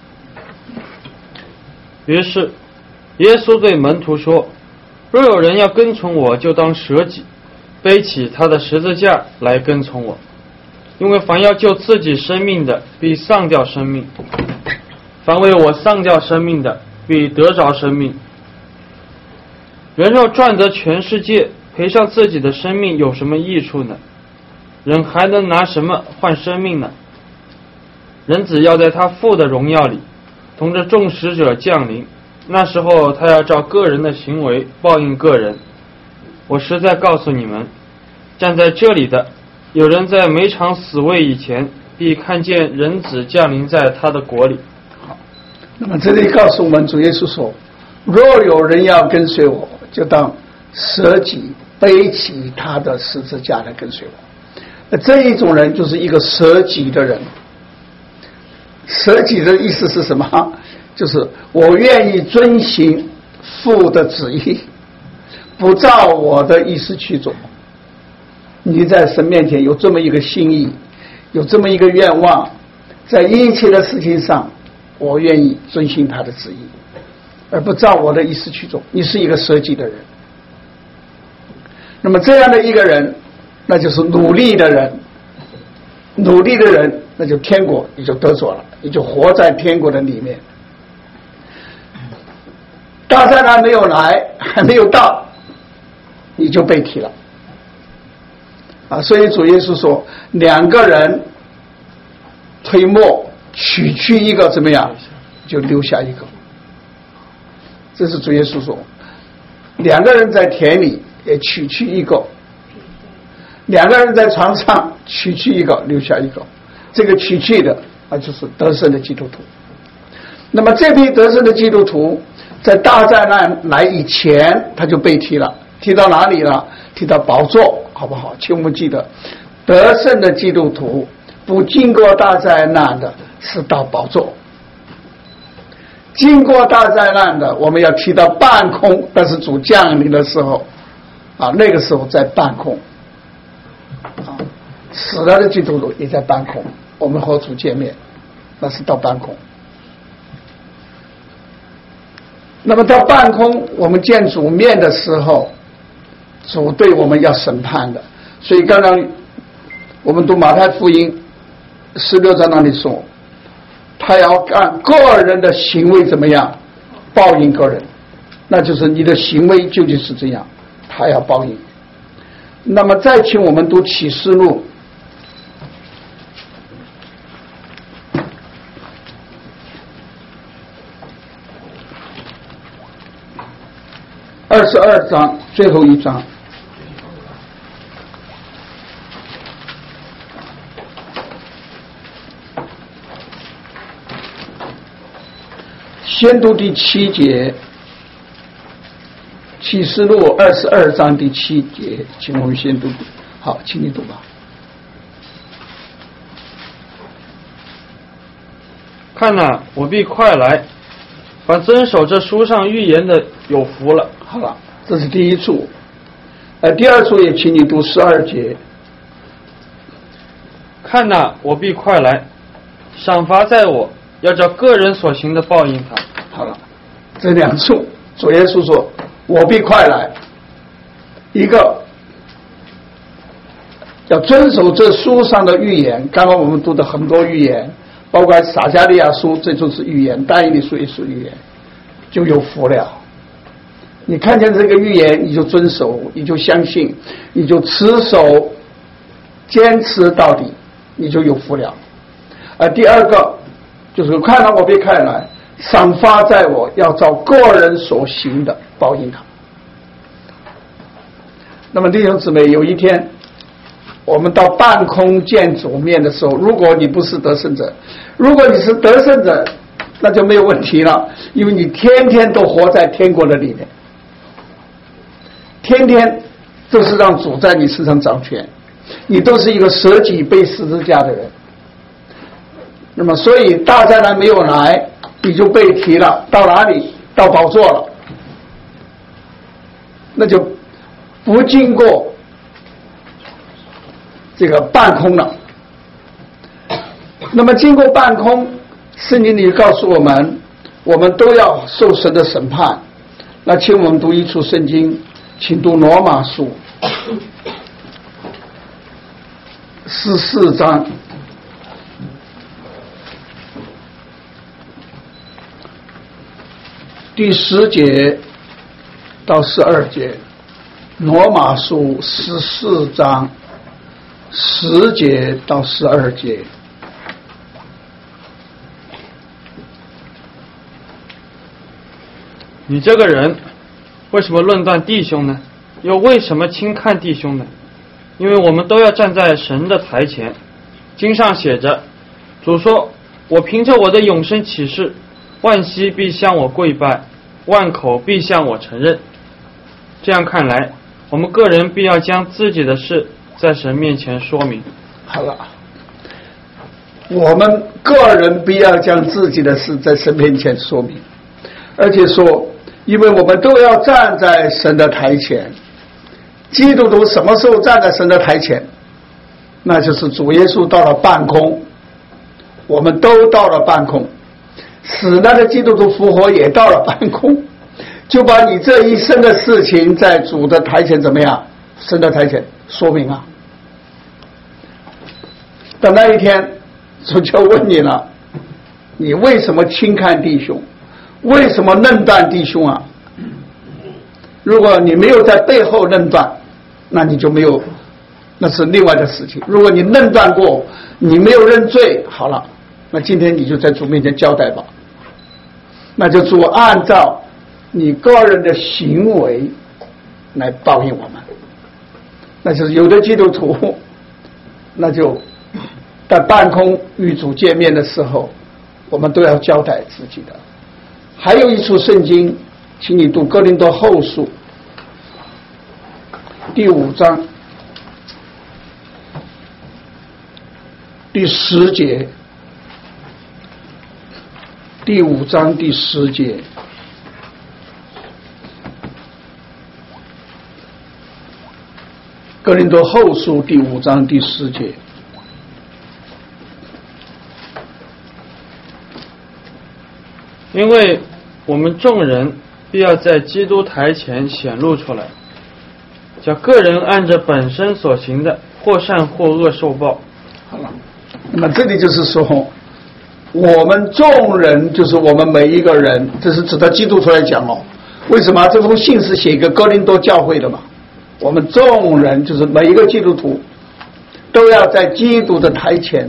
Speaker 3: 于是耶稣对门徒说，若有人要跟从我，就当舍己，背起他的十字架来跟从我。因为凡要救自己生命的，必丧掉生命；凡为我丧掉生命的，必得着生命。人若赚得全世界，赔上自己的生命，有什么益处呢？人还能拿什么换生命呢？人子要在他父的荣耀里，同着众使者降临，那时候他要照个人的行为报应个人。我实在告诉你们，站在这里的有人在每场死位以前，必看见人子降临在他的国里。
Speaker 1: 好，那么这里告诉我们，主耶稣说，若有人要跟随我，就当舍己，背起他的十字架来跟随我。这一种人就是一个舍己的人。舍己的意思是什么？就是我愿意遵行父的旨意，不照我的意思去做。你在神面前有这么一个心意，有这么一个愿望，在一切的事情上我愿意遵行他的旨意，而不照我的意思去做。你是一个舍己的人。那么这样的一个人，那就是努力的人。努力的人，那就天国你就得着了，你就活在天国的里面。大灾难没有来，还没有到，你就被提了啊！所以主耶稣说，两个人推磨取去一个怎么样，就留下一个。这是主耶稣说，两个人在田里也取去一个，两个人在床上取去一个，留下一个。这个取去的啊，就是得胜的基督徒。那么这批得胜的基督徒， 在大灾难来以前，他就被提了，提到哪里了？提到宝座，好不好？请我们记得，得胜的基督徒不经过大灾难的是到宝座，经过大灾难的我们要提到半空，但是主降临的时候啊，那个时候在半空啊，死了的基督徒也在半空，我们和主见面，那是到半空。那么到半空我们见主面的时候，主对我们要审判的，所以刚刚我们读马太福音十六章那里说，他要按个人的行为怎么样报应个人，那就是你的行为究竟是这样，他要报应。那么再请我们读启示录二十二章最后一章。先读第七节，启示录二十二章第七节，请我们先读。好，请你读吧。
Speaker 3: 看哪，我必快来，凡遵守这书上预言的有福了。
Speaker 1: 好了，这是第一处。呃，第二处也请你读十二节。
Speaker 3: 看哪，我必快来，赏罚在我，要照个人所行的报应他。
Speaker 1: 好了，这两处主耶稣说我必快来，一个要遵守这书上的预言，刚刚我们读的很多预言，包括撒迦利亚书，这就是预言，但以理书也是预言，就有福了。你看见这个预言，你就遵守，你就相信，你就持守，坚持到底，你就有福了。而第二个就是看到我必快来，赏罚在我，要照个人所行的报应他。那么弟兄姊妹，有一天我们到半空见主面的时候，如果你不是得胜者，如果你是得胜者，那就没有问题了，因为你天天都活在天国的里面，天天都是让主在你身上掌权，你都是一个舍己背十字架的人。那么所以大灾难没有来，你就被提了，到哪里？到宝座了，那就不经过这个半空了。那么经过半空，圣经里告诉我们，我们都要受神的审判。那请我们读一处圣经，请读罗马书十四章第十节到十二节，罗马书十四章十节到十二节。
Speaker 3: 你这个人为什么论断弟兄呢？又为什么轻看弟兄呢？因为我们都要站在神的台前。经上写着，主说，我凭着我的永生启示，万膝必向我跪拜，万口必向我承认。这样看来，我们个人必要将自己的事在神面前说明。
Speaker 1: 好了，我们个人必要将自己的事在神面前说明，而且说，因为我们都要站在神的台前。基督徒什么时候站在神的台前？那就是主耶稣到了半空，我们都到了半空，死了的基督徒复活也到了半空，就把你这一生的事情在主的台前怎么样？神的台前说明啊。等那一天，主就问你了，你为什么轻看弟兄？为什么论断弟兄啊？如果你没有在背后论断，那你就没有，那是另外的事情。如果你论断过，你没有认罪，好了，那今天你就在主面前交代吧。那就主按照你个人的行为来报应我们。那就是有的基督徒，那就在半空与主见面的时候，我们都要交代自己的。还有一处圣经请你读哥林多后书第五章第十节，第五章第十节。哥林多后书第五章第十节。
Speaker 3: 因为我们众人必要在基督台前显露出来，叫个人按着本身所行的，或善或恶受报。
Speaker 1: 好了，那么这里就是说，我们众人就是我们每一个人，这是指的基督徒来讲哦。为什么这封信是写给哥林多教会的嘛？我们众人就是每一个基督徒，都要在基督的台前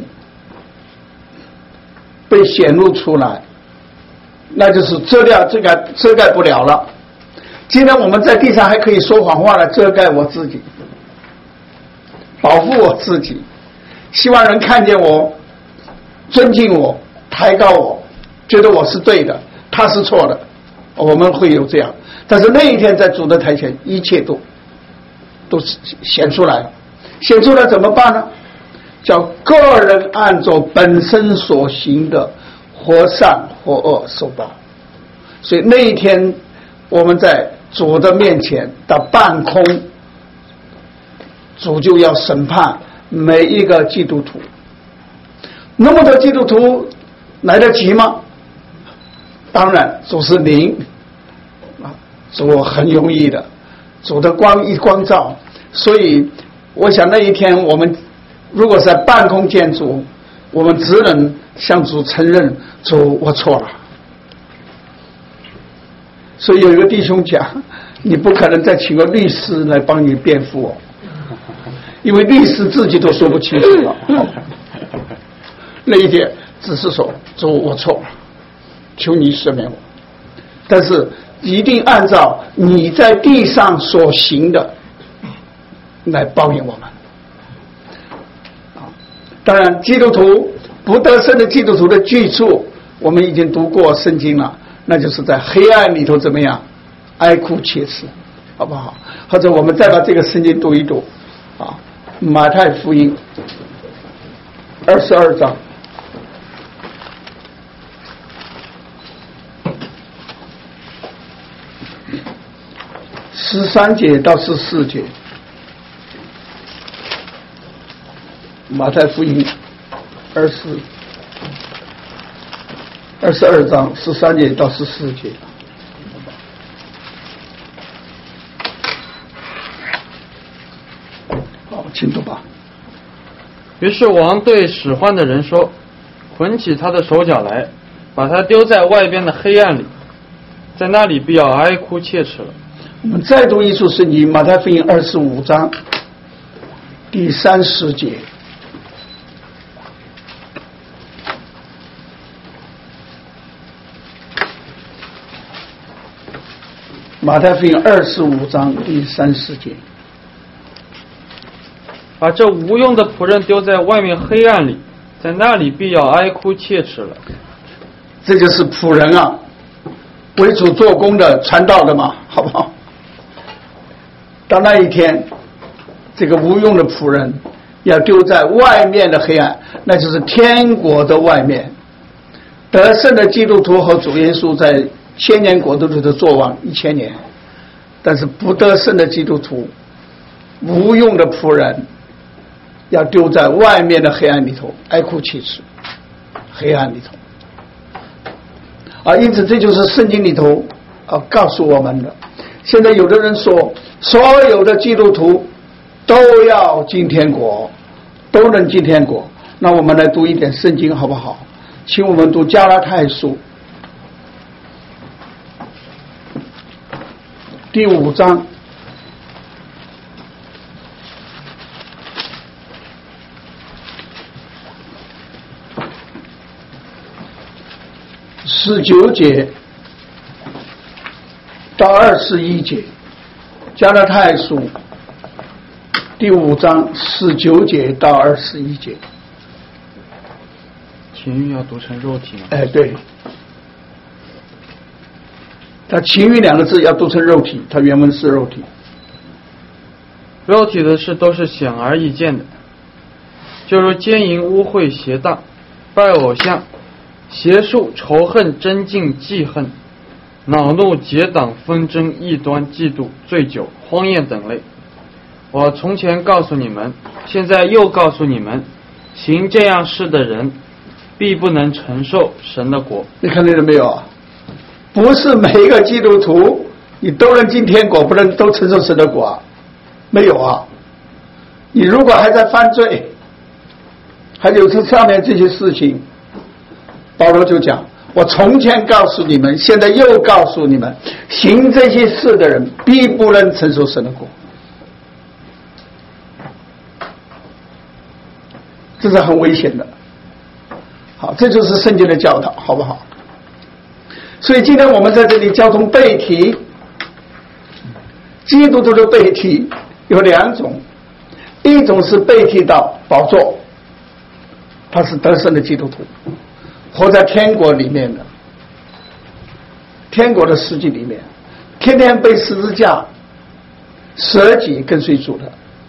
Speaker 1: 被显露出来，那就是遮掉遮盖遮盖不了了。既然我们在地上还可以说谎话来遮盖我自己，保护我自己，希望人看见我，尊敬我，抬高我，觉得我是对的，他是错的，我们会有这样。但是那一天在主的台前，一切都都显出来了。显出来怎么办呢？叫个人按照本身所行的，或善或恶受报。所以那一天我们在主的面前的半空，主就要审判每一个基督徒。那么多基督徒来得及吗？当然，主是灵啊，主很容易的，主的光一光照。所以我想那一天我们如果在半空见主，我们只能向主承认，主我错了。所以有一个弟兄讲，你不可能再请个律师来帮你辩护哦，因为律师自己都说不清楚了。那一点只是说，主我错了，求你赦免我。但是一定按照你在地上所行的来报应我们。当然，基督徒不得胜的基督徒的居处，我们已经读过圣经了，那就是在黑暗里头怎么样哀哭切齿，好不好？或者我们再把这个圣经读一读啊，马太福音二十二章十三节到十四节。马太福音二十二十二章十三节到十四节。好，请读吧。
Speaker 3: 于是王对使唤的人说：“捆起他的手脚来，把他丢在外边的黑暗里，在那里必要哀哭切齿了。”
Speaker 1: 我们再读一处圣经，马太福音二十五章第三十节。马太福音二十五章第三十节。
Speaker 3: 把这无用的仆人丢在外面黑暗里，在那里必要哀哭切齿了。
Speaker 1: 这就是仆人啊，为主做工的传道的嘛，好不好？到那一天，这个无用的仆人要丢在外面的黑暗，那就是天国的外面。得胜的基督徒和主耶稣在千年国度里头作王一千年，但是不得胜的基督徒，无用的仆人，要丢在外面的黑暗里头，哀哭切齿，黑暗里头。啊，因此这就是圣经里头啊告诉我们的。现在有的人说，所有的基督徒都要进天国，都能进天国。那我们来读一点圣经好不好？请我们读加拉太书第五章十九节到二十一节。加拉太书第五章十九节到二十一节。
Speaker 3: 情欲要读成肉体吗？
Speaker 1: 哎，对。 它情欲两个字要读成肉体，它原文是肉体。
Speaker 3: 肉体的事都是显而易见的，就如奸淫、污秽、邪荡、拜偶像、邪术、仇恨、争竞、记恨、恼怒、结党、纷争、异端、嫉妒、醉酒、荒宴等类。我从前告诉你们，现在又告诉你们，行这样事的人必不能承受神的国。
Speaker 1: 你看见了没有啊？不是每一个基督徒你都能进天国，不能都承受神的国啊，没有啊。你如果还在犯罪，还有这上面这些事情，保罗就讲，我从前告诉你们，现在又告诉你们，行这些事的人必不能承受神的国。这是很危险的。好，这就是圣经的教导，好不好？所以今天我们在这里交通背题，基督徒的背题有两种，一种是背题到宝座，他是得胜的基督徒，活在天国里面的，天国的世界里面，天天被十字架舍己跟随主的。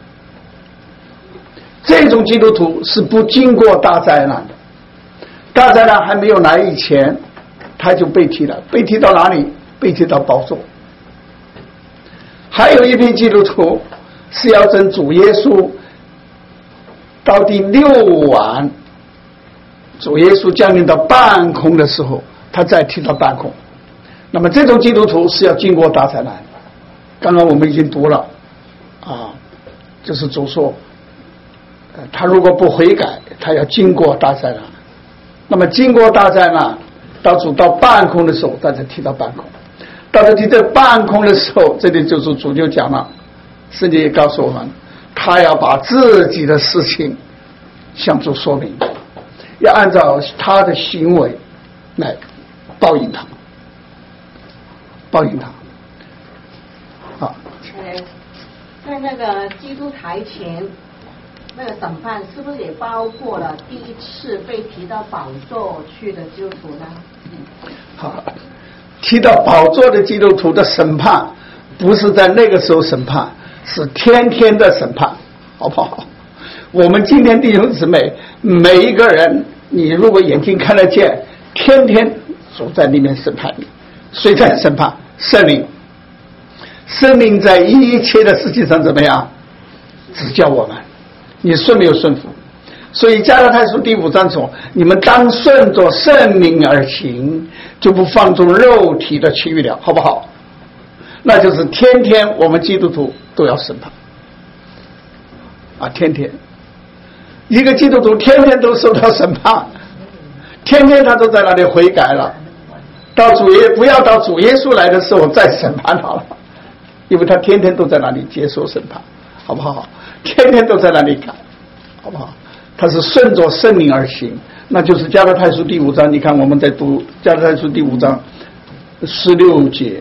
Speaker 1: 这种基督徒是不经过大灾难的，大灾难还没有来以前，他就被提了，被提到哪里？被提到宝座。还有一批基督徒是要等主耶稣到第六晚，主耶稣降临到半空的时候，他再提到半空。那么这种基督徒是要经过大灾难。刚刚我们已经读了啊，就是主说他如果不悔改，他要经过大灾难。那么经过大灾难，到主到半空的时候，大家提到半空。到了提到半空的时候，这里就是主就讲了，圣经也告诉我们，他要把自己的事情向主说明，要按照他的行为来报应他，报应他。好，
Speaker 4: 呃，在那个基督台前。那个审判是不是也包括了第一次被提到宝座去的基督徒呢？
Speaker 1: 好，提到宝座的基督徒的审判，不是在那个时候审判，是天天的审判，好不好？我们今天弟兄姊妹，每一个人，你如果眼睛看得见，天天主在里面审判你。谁在审判？圣灵。圣灵在一切的事情上怎么样？指教我们。你顺没有顺服？所以加拉太书第五章说，你们当顺着圣灵而行，就不放纵肉体的情欲了，好不好？那就是天天我们基督徒都要审判啊，天天一个基督徒天天都受到审判，天天他都在那里悔改了，到主耶不要到主耶稣来的时候再审判好了，因为他天天都在那里接受审判，好不好？天天都在那里改，好不好？他是顺着圣灵而行，那就是加拉太书第五章。你看我们在读加拉太书第五章十六节，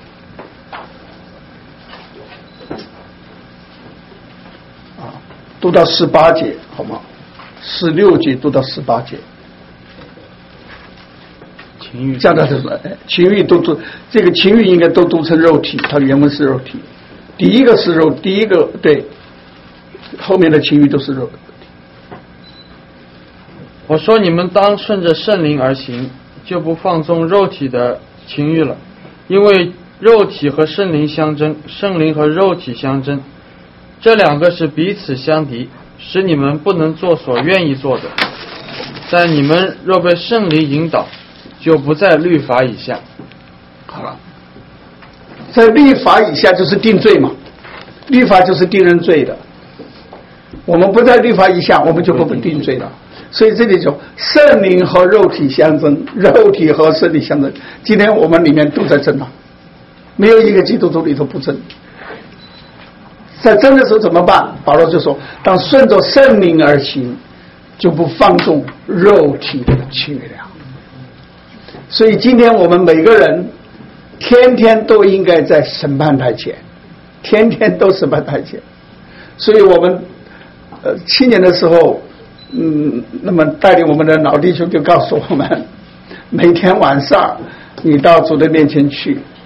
Speaker 1: 啊，读到十八节，好吗？十六节读到十八节。
Speaker 3: 情欲，
Speaker 1: 加拉太书，情欲都读，这个情欲应该都读成肉体，它原文是肉体。第一个是肉，第一个对。后面的情欲都是肉。
Speaker 3: 我说你们当顺着圣灵而行，就不放纵肉体的情欲了，因为肉体和圣灵相争，圣灵和肉体相争，这两个是彼此相敌，使你们不能做所愿意做的。但你们若被圣灵引导，就不在律法以下。
Speaker 1: 好了，在律法以下就是定罪嘛，律法就是定人罪的。我们不在律法以下，我们就不被定罪了。所以这里就圣灵和肉体相争，肉体和圣灵相争。今天我们里面都在争啊，没有一个基督徒里头不争。在争的时候怎么办？保罗就说：当顺着圣灵而行，就不放纵肉体的情欲了。所以今天我们每个人天天都应该在审判台前，天天都审判台前。所以我们呃，七年的时候，嗯，那么带领我们的老弟兄就告诉我们，每天晚上你到主的面前去，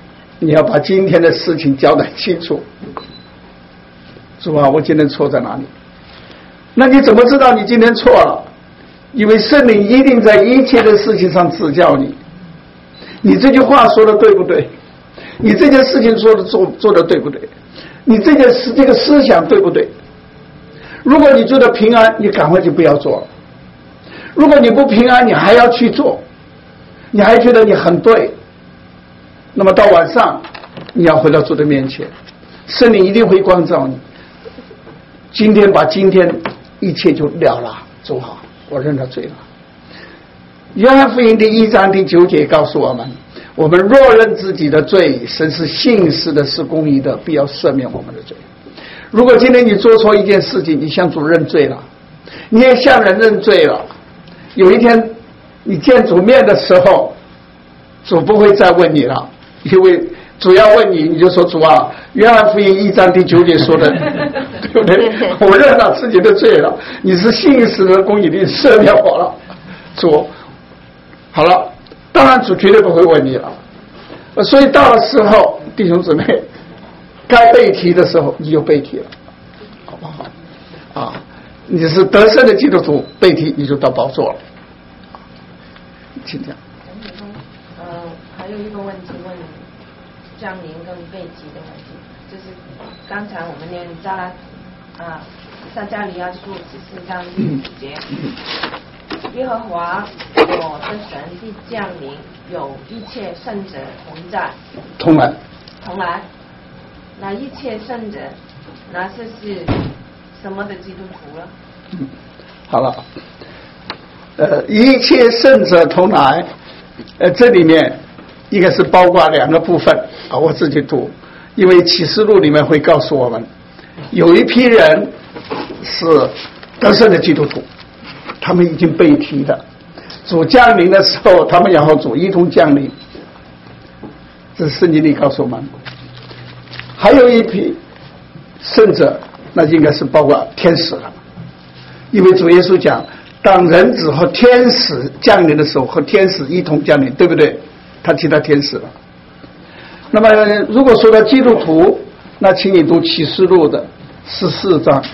Speaker 1: 你要把今天的事情交代清楚。主啊，我今天错在哪里？那你怎么知道你今天错了？因为圣灵一定在一切的事情上指教你。你这句话说的对不对？你这件事情做的做做的对不对？你这件事这个思想对不对？如果你觉得平安，你赶快就不要做了。如果你不平安，你还要去做，你还觉得你很对，那么到晚上你要回到主的面前，圣灵一定会光照你。今天把今天一切就了了，主好，我认了罪了。约翰福音第一章第九节告诉我们，我们若认自己的罪，神是信实的，是公义的，必要赦免我们的罪。如果今天你做错一件事情，你向主认罪了，你也向人认罪了，有一天你见主面的时候，主不会再问你了，因为主要问你，你就说主啊，约翰福音一章第九节说的对不对？我认了自己的罪了，你是信实的公义的，赦免我了。主好了，当然主绝对不会问你了。所以到了时候，弟兄姊妹，该被提的时候你就被提了，好不好？啊，你是得胜的基督徒，被提你就到宝座了。请讲。
Speaker 5: 呃，还有一个问题问降临跟被提的问题，就是刚才我们念加拉啊撒迦利亚书十四章第五节，耶和华我的神必降临，有一切圣者同在，
Speaker 1: 同来，
Speaker 5: 同来。那一切圣者，那这是什么的基督徒了？
Speaker 1: 嗯，好了，呃，一切圣者同来，呃，这里面应该是包括两个部分啊，我自己读，因为启示录里面会告诉我们，有一批人是得胜的基督徒，他们已经被提的，主降临的时候，他们要和主一同降临，这是圣经里告诉我们。还有一批圣者，那应该是包括天使了，因为主耶稣讲，当人子和天使降临的时候，和天使一同降临，对不对？他提到天使了。那么如果说到基督徒，那请你读启示录的十四章。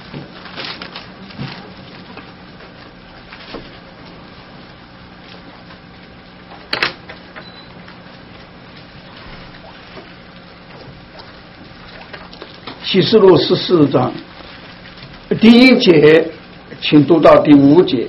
Speaker 1: 启示录十四章第一节，请读到第五节。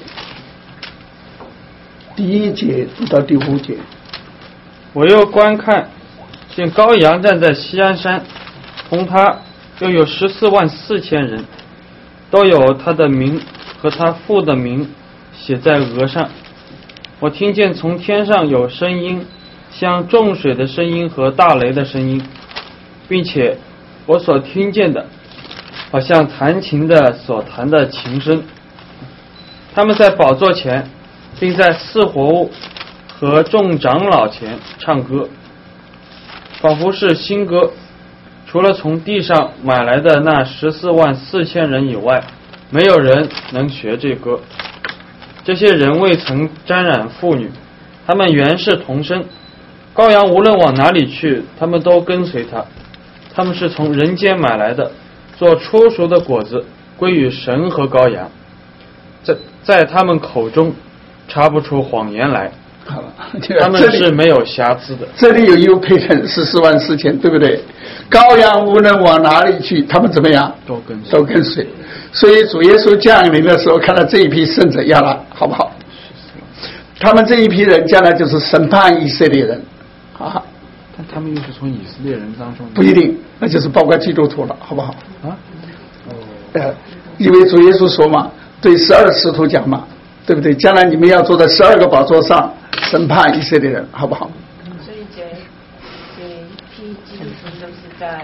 Speaker 1: 第一节读到第五节。
Speaker 3: 我又观看，见羔羊站在锡安山，同他又有十四万四千人，都有他的名和他父的名写在额上。我听见从天上有声音，像众水的声音和大雷的声音，并且我所听见的好像弹琴的所弹的琴声。他们在宝座前并在四活物和众长老前唱歌，仿佛是新歌，除了从地上买来的那十四万四千人以外，没有人能学这歌。这些人未曾沾染妇女，他们原是童身，羔羊无论往哪里去，他们都跟随他。他们是从人间买来的，做初熟的果子，归于神和羔羊，在在他们口中查不出谎言来。
Speaker 1: 好了，
Speaker 3: 他们是没有瑕疵的。
Speaker 1: 这里有一批人十四万四千，对不对？羔羊无论往哪里去，他们怎么样？
Speaker 3: 都跟随
Speaker 1: 都跟随。所以主耶稣降临的时候，看到这一批圣者要来，好不好？他们这一批人将来就是审判以色列人啊。
Speaker 2: 但他们又是从以色列人当中，
Speaker 1: 不一定，那就是包括基督徒了，好不好？
Speaker 2: 啊，
Speaker 1: 呃，因为主耶稣说嘛，对十二使徒讲嘛，对不对？将来你们要坐在十二个宝座上审判以色列人，好不好？
Speaker 5: 所以这这一批基督徒都是在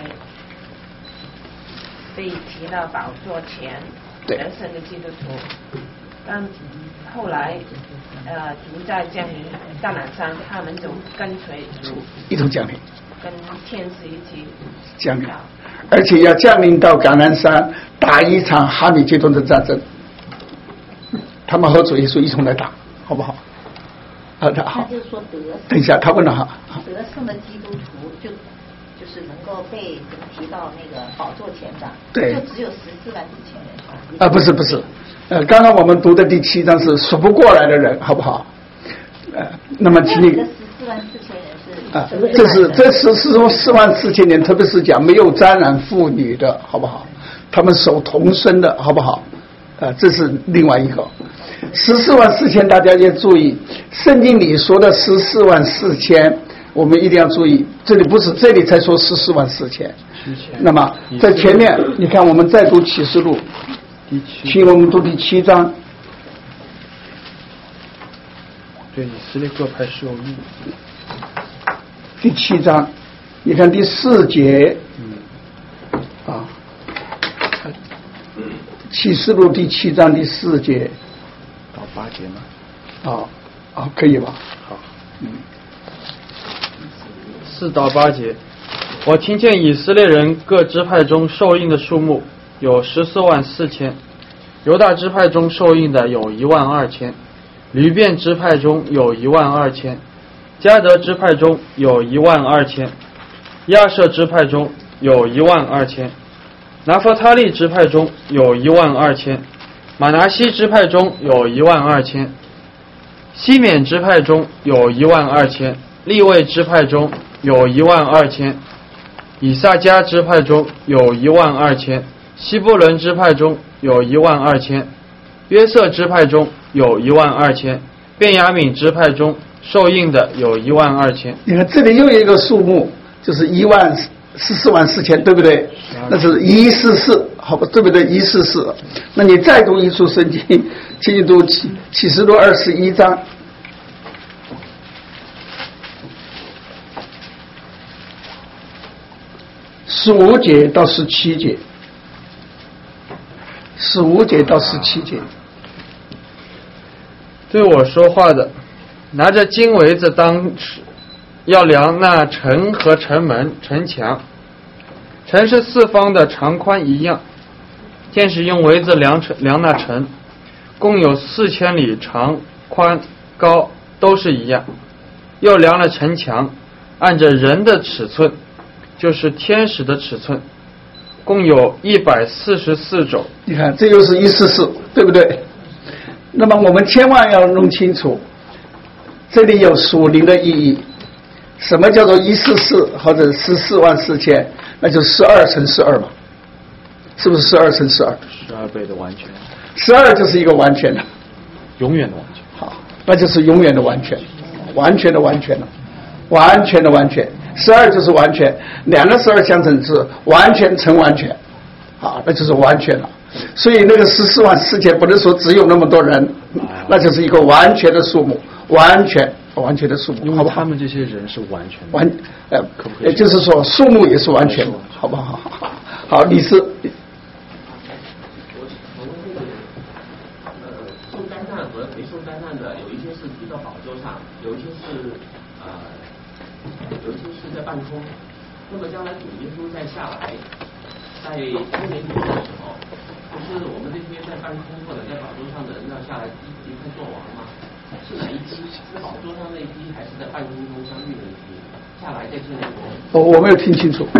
Speaker 5: 被提到宝座前得胜的基督徒，但后来呃主在降临橄榄山，他们就跟随主
Speaker 1: 一同降临，
Speaker 5: 跟天使一起
Speaker 1: 降临，而且要降临到橄榄山打一场哈米基顿的战争，他们和主耶稣一同来打，好不好？啊，好。
Speaker 4: 他就说得，
Speaker 1: 等一下，他问了哈。
Speaker 4: 得胜的基督徒就
Speaker 6: 就是能够被提到那个宝座前的，
Speaker 1: 对，
Speaker 6: 就只有十四万四千人吧？
Speaker 1: 啊，不是不是，呃，刚刚我们读的第七章是数不过来的人，好不好？呃，那么请你
Speaker 6: 十四万四千人是
Speaker 1: 啊，这是这是是说四万四千年，特别是讲没有沾染妇女的，好不好？他们守童孙的，好不好？啊，这是另外一个。十四万四千，大家要注意，圣经里说的十四万四千，我们一定要注意，这里不是这里才说十四万四千。那么在前面，你看我们再读启示录，请我们读第七章。
Speaker 3: 对以色列各派受益。
Speaker 1: 第七章，你看第四节，嗯，啊，启示录第七章第四节
Speaker 3: 到八节吗？
Speaker 1: 啊啊，可以吧？
Speaker 3: 好，嗯，四到八节，我听见以色列人各支派中受印的数目有十四万四千，犹大支派中受印的有一万二千，流便支派中有一万二千，迦得支派中有一万二千，亚设支派中有一万二千，拿弗他利支派中有一万二千，马拿西支派中有一万二千，西缅支派中有一万二千，利未支派中有一万二千，以萨迦支派中有一万二千，西布伦支派中有一万二千，约瑟支派中有一万二千，便雅悯支派中受印的有一万二千。
Speaker 1: 你看这里又有一个数目，就是一万十四万四千，对不对？那是一四四，好吧，对不对？一四四。那你再读一处圣经，请你读启启示录二十一章。十五节到十七节，十五节到十七节。
Speaker 3: 对我说话的，拿着金围子当尺，要量那城和城门、城墙。城是四方的，长宽一样。天使用围子量城量那城，共有四千里长、宽、高，都是一样。又量了城墙，按着人的尺寸，就是天使的尺寸，共有一百四十四肘。
Speaker 1: 你看，这又是一四四，对不对？那么我们千万要弄清楚，这里有属灵的意义。什么叫做一四四或者十四万四千？那就十二乘十二嘛，是不是十二乘十二？
Speaker 3: 十二倍的完全。
Speaker 1: 十二就是一个完全的，
Speaker 3: 永远的完全。
Speaker 1: 好，那就是永远的完全，完全的完全了，完全的完全。十二就是完全，两个十二相乘是完全乘完全，好，那就是完全了。所以那个十四万四千不能说只有那么多人，那就是一个完全的数目，完全完全的数目，
Speaker 3: 因
Speaker 1: 好不好？
Speaker 3: 为他们这些人是完全的
Speaker 1: 完，呃，
Speaker 3: 可不可以
Speaker 1: 也就是说数目也是完全的，好不好？好，李斯。
Speaker 7: 受灾难和没受灾难的，有一些是提到宝座上，有一些是呃，有一些是在半空。那么将来主耶稣再下来，在千年主的时候，不是我们这些在半空或者在宝座上的人要下来一一块做王吗？是哪一批？是宝座上那一批，还是在半空中相遇的一批？下来在千年国？
Speaker 1: 我我没有听清楚。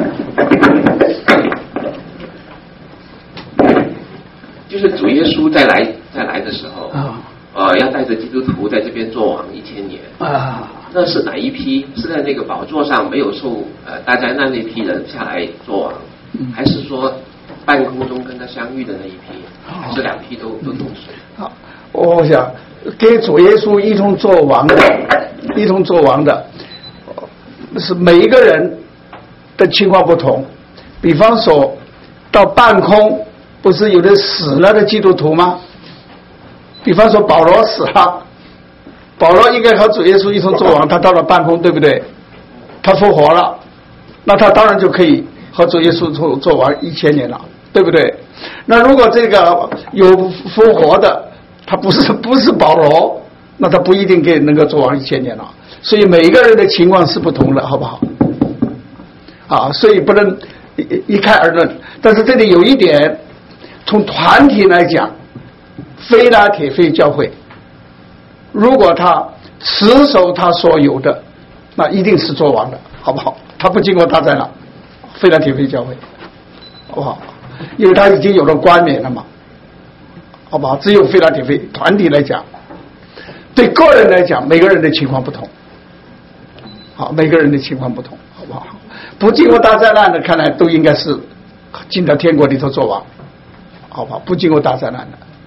Speaker 7: 就是主耶稣再来再来的时候
Speaker 1: 啊，
Speaker 7: 呃，要带着基督徒在这边做王一千年
Speaker 1: 啊。
Speaker 7: 那是哪一批？是在那个宝座上没有受呃大灾难那批人下来做王，嗯、还是说半空中跟他相遇的那一批？还是两批都都同时？
Speaker 1: 好，我想给主耶稣一同做王的，一同做王的，是每一个人的情况不同。比方说到半空。不是有的死了的基督徒吗？比方说保罗死了，保罗应该和主耶稣一同做王，他到了半空，对不对？他复活了，那他当然就可以和主耶稣做做王一千年了，对不对？那如果这个有复活的，他不是不是保罗，那他不一定可以能够做王一千年了。所以每一个人的情况是不同的，好不好？啊，所以不能一一概而论。但是这里有一点。从团体来讲，非拉铁非教会，如果他持守他所有的，那一定是做王的，好不好？他不经过大灾难， 非拉铁非教会，好不好？因为他已经有了冠冕了嘛，好不好？只有非拉铁非团体来讲，对个人来讲，每个人的情况不同，好，每个人的情况不同，好不好？不经过大灾难的，看来都应该是进到天国里头做王，好不好？不经过大灾难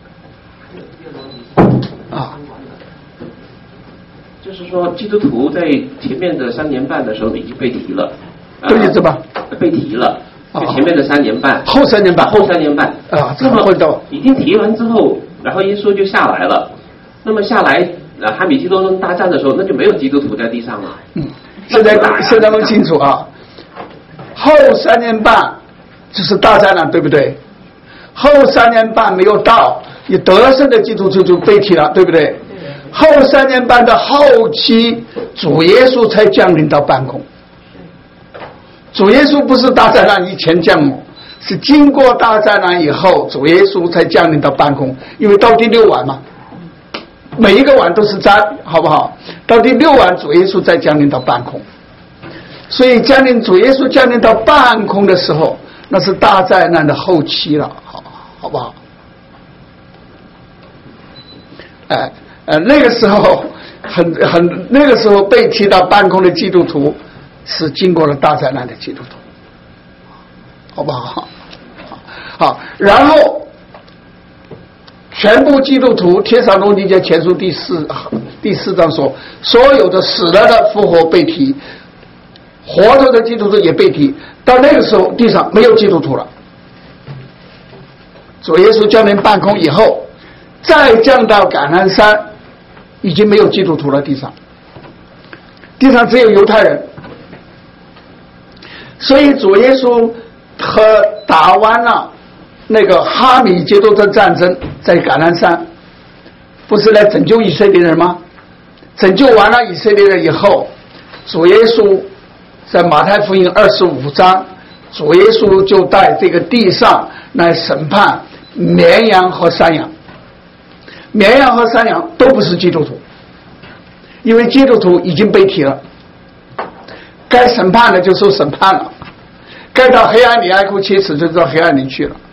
Speaker 1: 的，啊。
Speaker 7: 就是说，基督徒在前面的三年半的时候已经被提了，
Speaker 1: 都一直吧，
Speaker 7: 被提了。就前面的三年半，
Speaker 1: 后三年半，
Speaker 7: 后三年半
Speaker 1: 啊，
Speaker 7: 这么已经提完之后，然后耶稣就下来了。那么下来，呃，哈米基多顿大战的时候，那就没有基督徒在地上了。
Speaker 1: 嗯，现在现在弄清楚啊，后三年半就是大灾难，对不对？后三年半没有到，你得胜的基督徒就被提了，对不对？后三年半的后期，主耶稣才降临到半空。主耶稣不是大灾难以前降临，是经过大灾难以后，主耶稣才降临到半空。因为到第六晚嘛，每一个晚都是灾，好不好？到第六晚，主耶稣再降临到半空。所以降临主耶稣降临到半空的时候，那是大灾难的后期了，好，好不好？哎。呃，那个时候很很那个时候被提到半空的基督徒是经过了大灾难的基督徒，好不好？好，然后全部基督徒，帖撒罗尼迦前书第四第四章说，所有的死了的复活被提，活着的基督徒也被提。到那个时候，地上没有基督徒了。主耶稣降临半空以后，再降到橄榄山。已经没有基督徒了，地上，地上只有犹太人，所以主耶稣和打完了那个哈米基多的战争，在橄榄山，不是来拯救以色列人吗？拯救完了以色列人以后，主耶稣在马太福音二十五章，主耶稣就在这个地上来审判绵羊和山羊。绵羊和山羊都不是基督徒，因为基督徒已经被提了，该审判的就受审判了，该到黑暗里哀哭切齿就到黑暗里去了。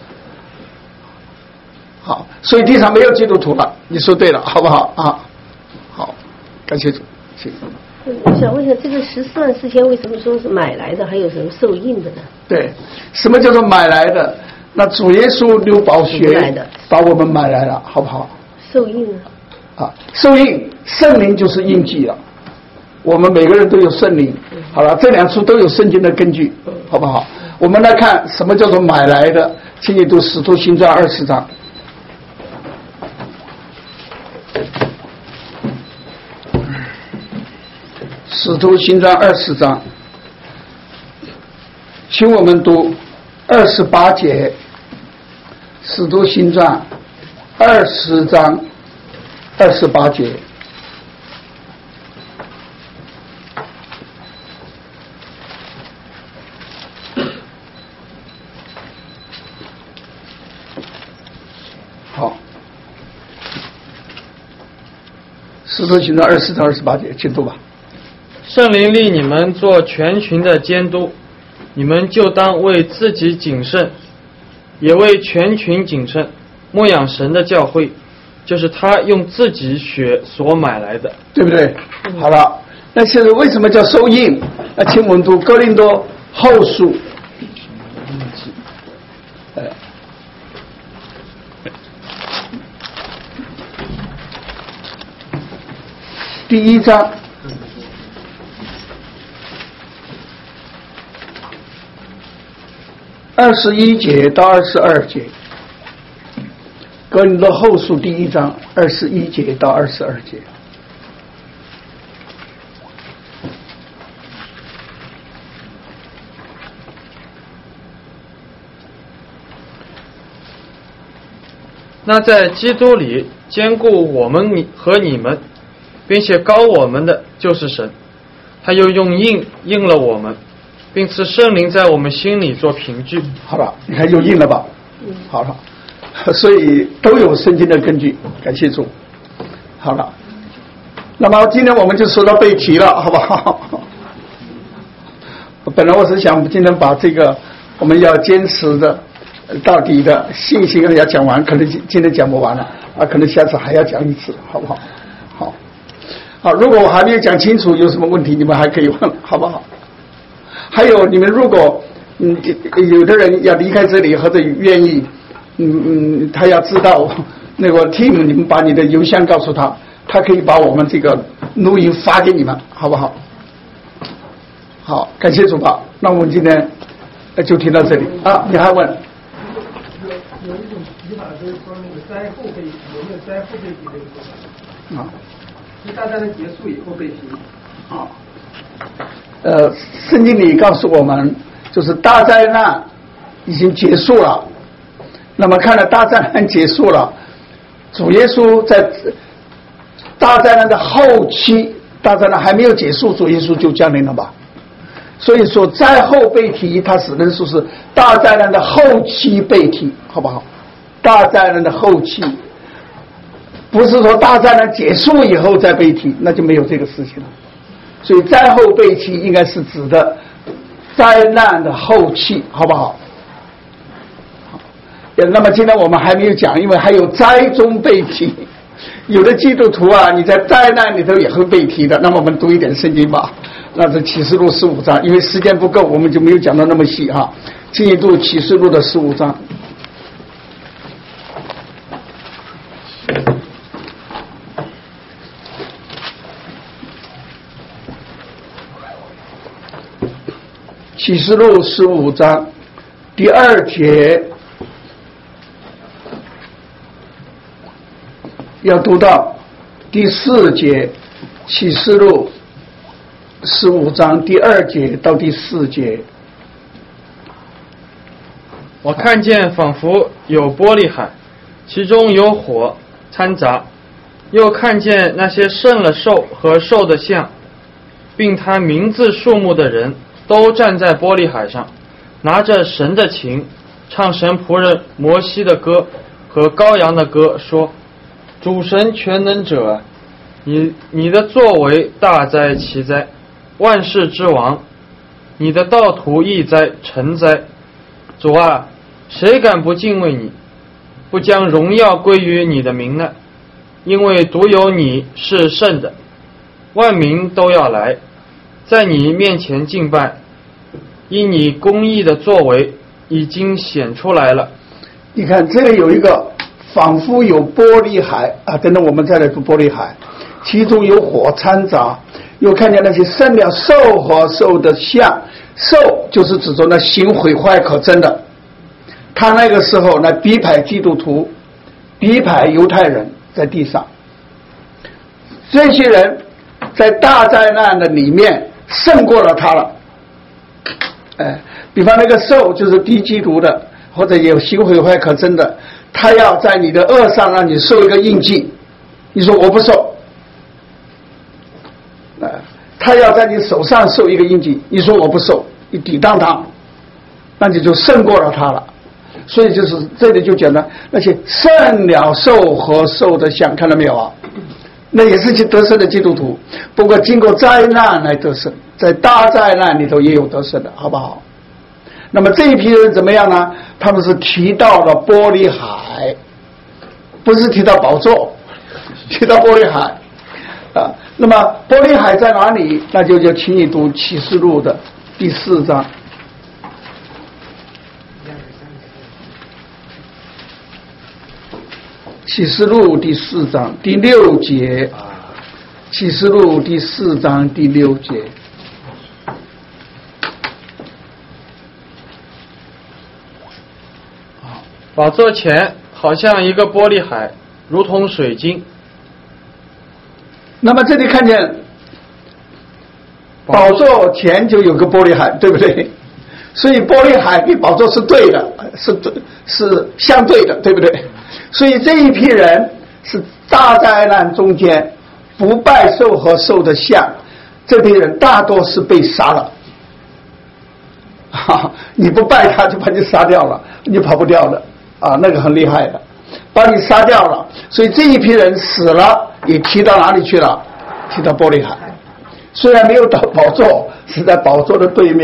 Speaker 1: 好，所以地上没有基督徒了，你说对了，好不好啊？好，感谢主，谢谢。
Speaker 8: 我想问一下，这个十四万四千为什么说是买来的，还有什么受印的呢？
Speaker 1: 对，什么叫做买来的？那主耶稣流宝血把我们买来了，好不好？
Speaker 8: 受印呢？
Speaker 1: 啊，受印，圣灵就是印记了。我们每个人都有圣灵。好了，这两处都有圣经的根据，好不好？我们来看什么叫做买来的，请你读《使徒行传》二十章。使徒行传二十章，请我们读二十八节。使徒行传二十章二十八节。好，使徒行传二十章二十八节，请读吧。
Speaker 3: 圣灵立你们做全群的监督，你们就当为自己谨慎，也为全群谨慎，牧养神的教会，就是他用自己血所买来的，
Speaker 1: 对不对？好了，那现在为什么叫受印？那请我们读哥林多后书，呃，第一章。二十一节到二十二节，哥林多后书第一章二十一节到二十二节。
Speaker 3: 那在基督里兼顾我们和你们，并且膏我们的就是神，他又用印印了我们，并赐圣灵在我们心里做凭据。
Speaker 1: 好了，你看又印了吧？嗯，好了，所以都有圣经的根据，感谢主。好了，那么今天我们就说到被提了，好不好？ 本来我是想今天把这个我们要坚持的到底的信心要讲完，可能今天讲不完了啊，可能下次还要讲一次，好不好？好，好，如果我还没有讲清楚，有什么问题你们还可以问，好不好？还有你们如果嗯有的人要离开这里或者愿意，嗯嗯，他要知道那个 team， 你们把你的邮箱告诉他，他可以把我们这个录音发给你们，好不好？好，感谢主吧。那我们今天就听到这里啊，你还问？
Speaker 9: 有一种提法就是说那个灾后被提，有没有灾后被提这个说法？啊，就大战的结束以后被提。
Speaker 1: 啊，呃，圣经里告诉我们，就是大灾难已经结束了。那么看了大灾难结束了，主耶稣在大灾难的后期，大灾难还没有结束，主耶稣就降临了吧？所以说灾后被提，它只能说是大灾难的后期被提，好不好？大灾难的后期，不是说大灾难结束以后再被提，那就没有这个事情了。所以灾后被提应该是指的灾难的后期，好不好？好，那么今天我们还没有讲，因为还有灾中被提。有的基督徒啊，你在灾难里头也会被提的。那么我们读一点圣经吧。那是启示录十五章，因为时间不够，我们就没有讲到那么细哈。进一步启示录的十五章。启示录十五章第二节。要读到第四节，启示录十五章第二节到第四节。
Speaker 3: 我看见仿佛有玻璃海，其中有火掺杂，又看见那些胜了兽和兽的像，并他名字数目的人都站在玻璃海上，拿着神的琴，唱神仆人摩西的歌和羔羊的歌，说：主神全能者，你你的作为大哉奇哉，万世之王，你的道途易哉成哉。主啊，谁敢不敬畏你，不将荣耀归于你的名呢？因为独有你是圣的，万民都要来，在你面前敬拜，因你公义的作为已经显出来了。
Speaker 1: 你看这里有一个仿佛有玻璃海啊，等等我们再来读玻璃海，其中有火掺杂，又看见那些生了兽和兽的像，兽就是指着那行毁坏可憎的，他那个时候呢逼迫基督徒，逼迫犹太人在地上，这些人在大灾难的里面胜过了他了。哎，比方那个兽就是敌基督的，或者有行毁坏可憎的，他要在你的额上让你受一个印记，你说我不受，呃，他要在你手上受一个印记，你说我不受，你抵挡他，那你就胜过了他了。所以就是这里就讲了那些胜了兽和兽的像，看到没有啊？那也是得胜的基督徒，不过经过灾难来得胜，在大灾难里头也有得胜的，好不好？那么这一批人怎么样呢？他们是提到了玻璃海，不是提到宝座，提到玻璃海啊。那么玻璃海在哪里？那就就请你读启示录的第四章。启示录第四章第六节，启示录第四章第六节。
Speaker 3: 宝座前好像一个玻璃海，如同水晶。
Speaker 1: 那么这里看见宝座前就有个玻璃海，对不对？所以玻璃海跟宝座是对的，是是相对的，对不对？所以这一批人是大灾难中间不拜兽和兽的像，这批人大多是被杀了。哈，你不拜他就把你杀掉了，你跑不掉的啊，那个很厉害的，把你杀掉了。所以这一批人死了也提到哪里去了？提到玻璃海。虽然没有到宝座，是在宝座的对面，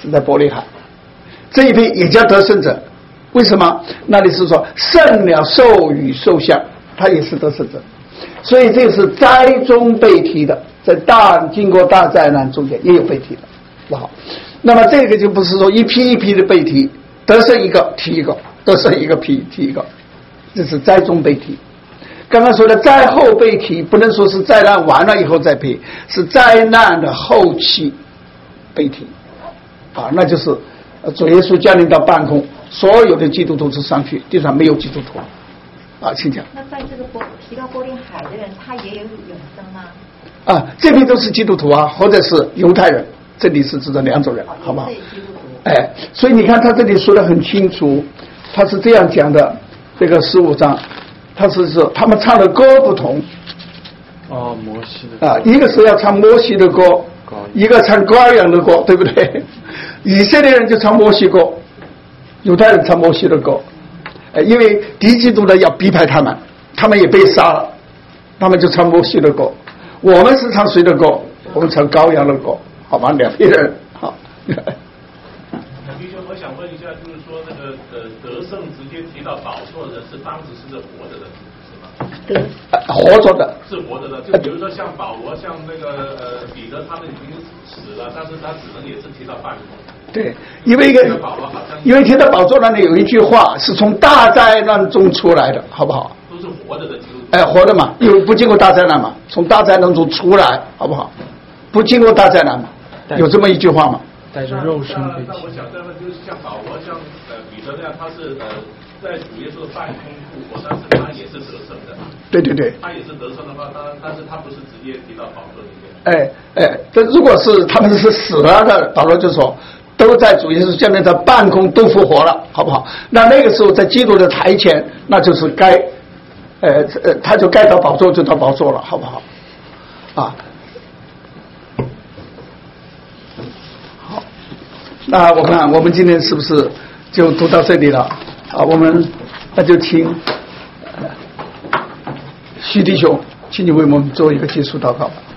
Speaker 1: 是在伯利海，这一批也叫得胜者。为什么？那里是说胜了兽与兽像，他也是得胜者。所以这是灾中被提的，在大经过大灾难中间也有被提的，不好。那么这个就不是说一批一批的被提，得胜一个提一个，得胜一个批提一个，这是灾中被提。刚刚说的灾后被提，不能说是灾难完了以后再被，是灾难的后期被提啊，那就是主耶稣降临到半空，所有的基督徒都上去，地上没有基督徒啊，请讲。
Speaker 6: 那在这个波提到波利海的人，他也有永生吗？
Speaker 1: 啊，这批都是基督徒啊，或者是犹太人，这里是指的两种人，哦、好不好？哎，所以你看他这里说得很清楚，他是这样讲的，这个十五章。他是说他们唱的歌不同
Speaker 3: 哦，摩西的
Speaker 1: 啊，一个是要唱摩西的歌，一个唱羔羊的歌，对不对？以色列人就唱摩西歌，犹太人唱摩西的歌，呃，因为敌基督的要逼迫他们，他们也被杀了，他们就唱摩西的歌。我们是唱谁的歌？我们唱羔羊的歌，好吗？两批人好。
Speaker 10: 弟兄，我想问一下，就是说那个呃得胜直接提到宝座的人是当时是活着的，是吗？
Speaker 1: 对，活着的。
Speaker 10: 是活着的，就比如说像保罗、像那个呃彼得，他们已经死了，但是他只能也是提到半空。
Speaker 1: 对，因为一个，因为提到宝座那里有一句话是从大灾难中出来的，好不好？
Speaker 10: 都是活着的基督徒。
Speaker 1: 哎，活的嘛，因为不经过大灾难嘛，从大灾难中出来，好不好？不经过大灾难嘛，有这么一句话嘛？
Speaker 3: 带着肉身被提。
Speaker 10: 那我想这个就是像保罗、像呃彼得那样，他是呃在主耶稣的半空复活，但是他也是得胜的。
Speaker 1: 对对对。
Speaker 10: 他也是得胜的话，他但是他不是直接提到宝座里面。
Speaker 1: 哎哎，这如果是他们是死了的，保罗就说都在主耶稣下面在半空都复活了，好不好？那那个时候在基督的台前，那就是该呃呃他就该到宝座就到宝座了，好不好？啊。那我看我们今天是不是就读到这里了啊？我们那就请徐弟兄，请你为我们做一个结束祷告吧。